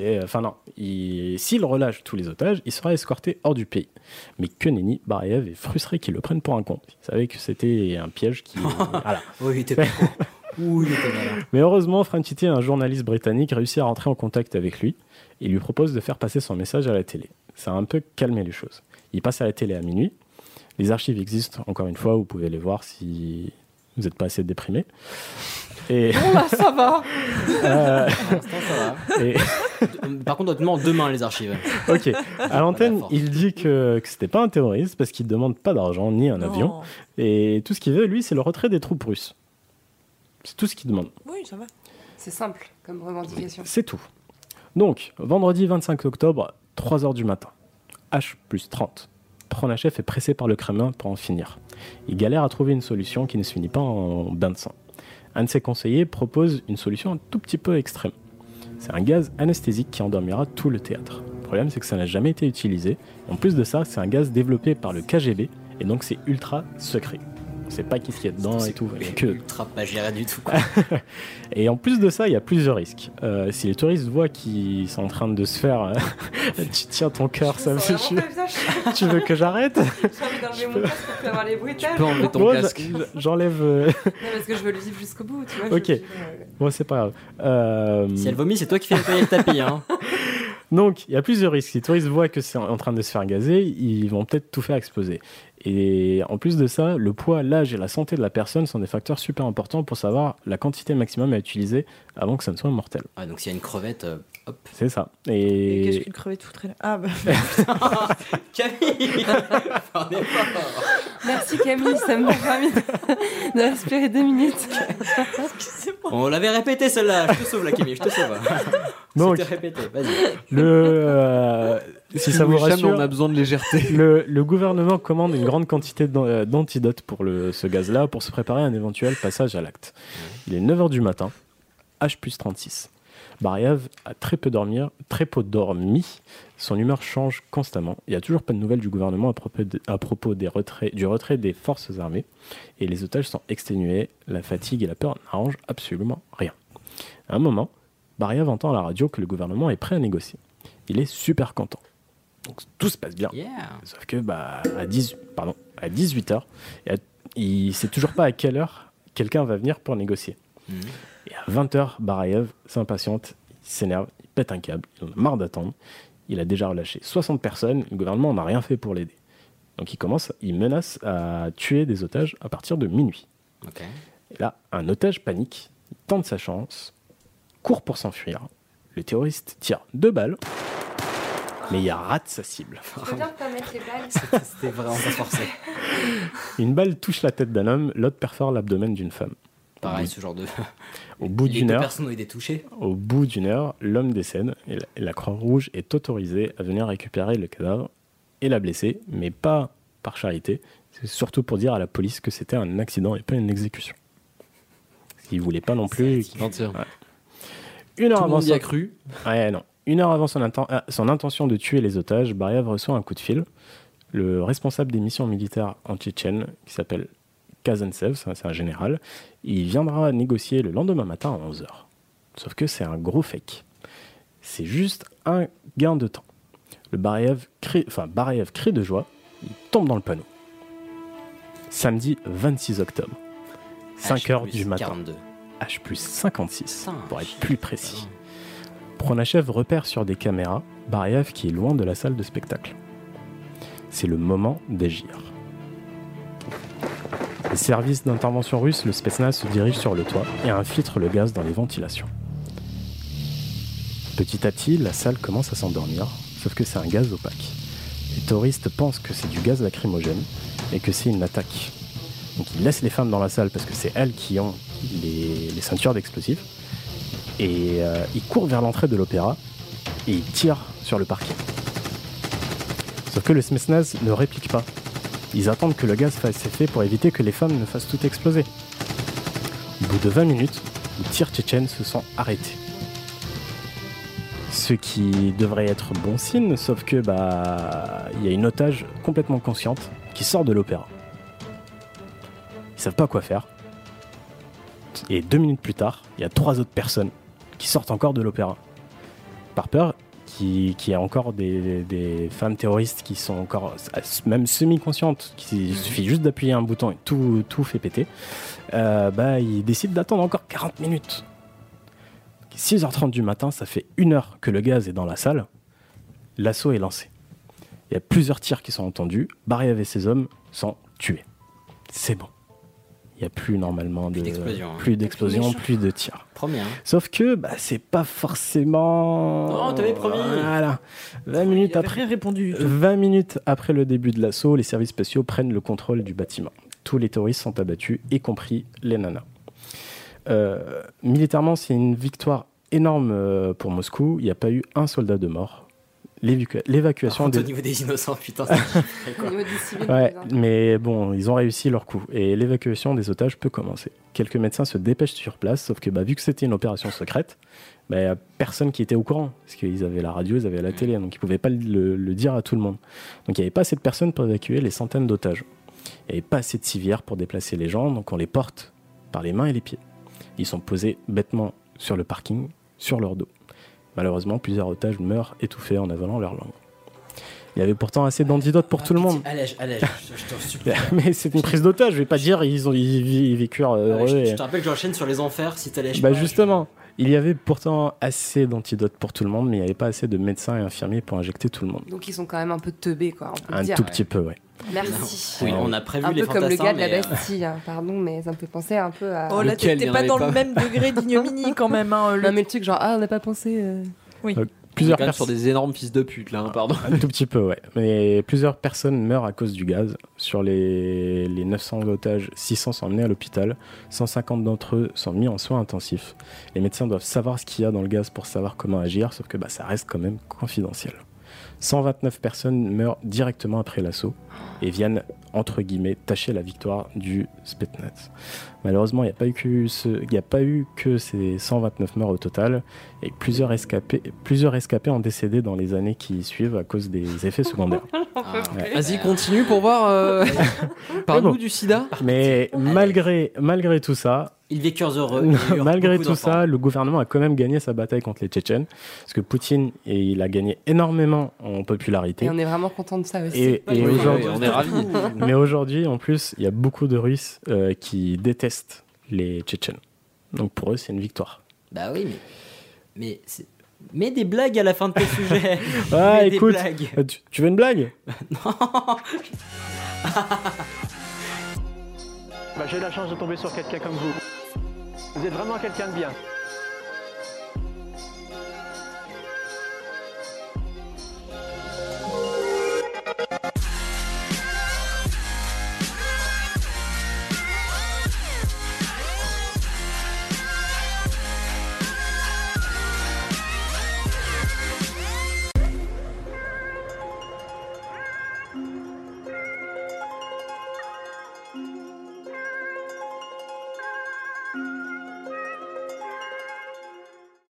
s'il relâche tous les otages, il sera escorté hors du pays. Mais que nenni, Barayev est frustré qu'il le prenne pour un con. Il savait que c'était un piège qui... Voilà. Oui, il était pas con. Oui, il était malin. Mais heureusement, Franchitti, un journaliste britannique, réussit à rentrer en contact avec lui et lui propose de faire passer son message à la télé. ça a un peu calmé les choses. Il passe à la télé à minuit. Les archives existent, encore une fois, vous pouvez les voir si vous n'êtes pas assez déprimé. Et... Bon, là, ça va. Pour l'instant, ça va. Et... Par contre, honnêtement, demain, les archives. Ok. À l'antenne, il dit que c'était pas un terroriste parce qu'il demande pas d'argent ni un avion. Et tout ce qu'il veut, lui, c'est le retrait des troupes russes. C'est tout ce qu'il demande. Oui, ça va. C'est simple comme revendication. C'est tout. Donc, vendredi 25 octobre, 3h du matin. H+30. Pronachev est pressé par le Kremlin pour en finir. Il galère à trouver une solution qui ne se finit pas en bain de sang. Un de ses conseillers propose une solution un tout petit peu extrême. C'est un gaz anesthésique qui endormira tout le théâtre. Le problème, c'est que ça n'a jamais été utilisé. Et en plus de ça, c'est un gaz développé par le KGB, et donc c'est ultra secret. On sait pas qui s'y est dedans et tout. Il y a que... ultra pas géré du tout, quoi. Et en plus de ça, il y a plusieurs risques. Si les touristes voient qu'ils sont en train de se faire... tu tiens ton cœur, ça me fait chier. Tu veux que j'arrête? J'ai envie d'enlever mon casque pour avoir les bruitages. Tu peux enlever ton casque. J'enlève... Non, parce que je veux le vivre jusqu'au bout, tu vois. Ok. Bon, c'est pas grave. Si elle vomit, c'est toi qui fais nettoyer le tapis, hein. Donc, il y a plusieurs risques. Si les touristes voient que c'est en train de se faire gazer, ils vont peut-être tout faire exploser. Et en plus de ça, le poids, l'âge et la santé de la personne sont des facteurs super importants pour savoir la quantité maximum à utiliser avant que ça ne soit mortel. Ah, donc s'il y a une crevette, hop. C'est ça. Et qu'est-ce qu'une crevette foutrait là? Ah bah... Camille. Merci Camille, ça m'a permis de respirer 2 minutes. On l'avait répété celle-là. Je te sauve la Camille, je te sauve. Donc, c'était répété, vas-y. Si ça vous rassure, on a besoin de légèreté. Le gouvernement commande une grande quantité d'antidotes pour ce gaz-là pour se préparer à un éventuel passage à l'acte. Il est 9h du matin, H+36. Barayev a très peu dormi, son humeur change constamment. Il n'y a toujours pas de nouvelles du gouvernement à propos du retrait des forces armées et les otages sont exténués, la fatigue et la peur n'arrangent absolument rien. À un moment, Barayev entend à la radio que le gouvernement est prêt à négocier. Il est super content. Donc tout se passe bien. Yeah. Sauf que à 18h, il ne sait toujours pas à quelle heure quelqu'un va venir pour négocier. Et à 20h, Barayev s'impatiente, il s'énerve, il pète un câble, il en a marre d'attendre. Il a déjà relâché 60 personnes, le gouvernement n'a rien fait pour l'aider. Donc il menace à tuer des otages à partir de minuit. Okay. Et là, un otage panique, il tente sa chance, court pour s'enfuir. Le terroriste tire 2 balles, mais il rate sa cible. Tu peux bien te permettre les balles? C'était vraiment pas forcé. Une balle touche la tête d'un homme, l'autre perfore l'abdomen d'une femme. Pareil, ce genre de... Au bout d'une heure, personnes ont été touchées. Au bout d'une heure, l'homme décède et la Croix-Rouge est autorisée à venir récupérer le cadavre et la blesser, mais pas par charité. C'est surtout pour dire à la police que c'était un accident et pas une exécution. Ils voulaient pas non plus. Une heure avant, y a cru. Ouais, non. Une heure avant son intention de tuer les otages, Barayev reçoit un coup de fil. Le responsable des missions militaires en Tchétchène, qui s'appelle Kazantsev, c'est un général, il viendra négocier le lendemain matin à 11h. Sauf que c'est un gros fake. C'est juste un gain de temps. Barayev crie de joie, il tombe dans le panneau. Samedi 26 octobre, 5h du matin. 42. H+56, pour être plus précis. Pronachev repère sur des caméras Barayev qui est loin de la salle de spectacle. C'est le moment d'agir. Les services d'intervention russes, le Spetsnaz, se dirigent sur le toit et infiltrent le gaz dans les ventilations. Petit à petit, la salle commence à s'endormir, sauf que c'est un gaz opaque. Les terroristes pensent que c'est du gaz lacrymogène et que c'est une attaque. Donc ils laissent les femmes dans la salle parce que c'est elles qui ont les ceintures d'explosifs. Et ils courent vers l'entrée de l'opéra et ils tirent sur le parquet. Sauf que le Spetsnaz ne réplique pas. Ils attendent que le gaz fasse effet pour éviter que les femmes ne fassent tout exploser. Au bout de 20 minutes, les tirs tchétchènes se sont arrêtés. Ce qui devrait être bon signe, sauf que y a une otage complètement consciente qui sort de l'opéra. Ils savent pas quoi faire. Et 2 minutes plus tard, il y a 3 autres personnes qui sortent encore de l'opéra. Par peur qu'il y a encore des femmes terroristes qui sont encore même semi-conscientes, qu'il suffit juste d'appuyer un bouton et tout fait péter. Ils décident d'attendre encore 40 minutes. 6h30 du matin, ça fait 1 heure que le gaz est dans la salle. L'assaut est lancé. Il y a plusieurs tirs qui sont entendus. Barayev et ses hommes sont tués. C'est bon. Il n'y a plus normalement plus d'explosions, plus de tirs. Promis, hein. Sauf que c'est pas forcément... Non, t'avais promis. Voilà. 20 minutes après, rien répondu. 20 minutes après le début de l'assaut, les services spéciaux prennent le contrôle du bâtiment. Tous les terroristes sont abattus, y compris les nanas. Militairement, c'est une victoire énorme pour Moscou. Il n'y a pas eu un soldat de mort. L'évacuation au niveau des innocents, putain. Au niveau des civils. Ouais, mais bon, ils ont réussi leur coup. Et l'évacuation des otages peut commencer. Quelques médecins se dépêchent sur place, sauf que vu que c'était une opération secrète, il n'y a personne qui était au courant. Parce qu'ils avaient la radio, ils avaient la télé, donc ils ne pouvaient pas le dire à tout le monde. Donc il n'y avait pas assez de personnes pour évacuer les centaines d'otages. Il n'y avait pas assez de civières pour déplacer les gens, donc on les porte par les mains et les pieds. Ils sont posés bêtement sur le parking, sur leur dos. Malheureusement, plusieurs otages meurent étouffés en avalant leur langue. Il y avait pourtant assez d'antidotes pour tout le monde. Allège, je t'en supplie. Mais c'est une prise d'otage, je vais pas dire ils vécurent heureux. Je te rappelle que j'enchaîne sur les enfers si t'allèges pas. Justement, il y avait pourtant assez d'antidotes pour tout le monde, mais il n'y avait pas assez de médecins et infirmiers pour injecter tout le monde. Donc ils sont quand même un peu teubés, quoi. On peut Un dire. tout petit peu, ouais. Merci. Oui, on a prévu un les peu comme le fantassins, gars de la mais, Bastille, hein, pardon, mais ça me fait penser un peu à... Oh là, t'es pas dans le même degré d'ignominie quand même. Hein, Non mais le truc genre, on n'a pas pensé... Oui. Plusieurs personnes sur des énormes fils de pute là, pardon. Un tout petit peu, ouais. Mais plusieurs personnes meurent à cause du gaz. Sur les 900 otages, 600 sont emmenés à l'hôpital. 150 d'entre eux sont mis en soins intensifs. Les médecins doivent savoir ce qu'il y a dans le gaz pour savoir comment agir, sauf que ça reste quand même confidentiel. 129 personnes meurent directement après l'assaut et viennent, entre guillemets, tâcher la victoire du Spetsnaz. Malheureusement, il n'y a pas eu que ces 129 morts au total, et plusieurs rescapés ont décédé dans les années qui suivent à cause des effets secondaires. Ouais. Vas-y, continue pour voir. Parle-nous du sida. Mais malgré tout ça, ils vécurent heureux. Malgré tout ça, le gouvernement a quand même gagné sa bataille contre les Tchétchènes, parce que Poutine, il a gagné énormément en popularité. Et on est vraiment content de ça aussi. Et aujourd'hui, on est ravis. Mais aujourd'hui, en plus, il y a beaucoup de Russes qui détestent les Tchétchènes. Donc pour eux, c'est une victoire. Bah oui, mais mets des blagues à la fin de tes sujets. Ah, écoute, tu veux une blague? Non. J'ai la chance de tomber sur quelqu'un comme vous. Vous êtes vraiment quelqu'un de bien.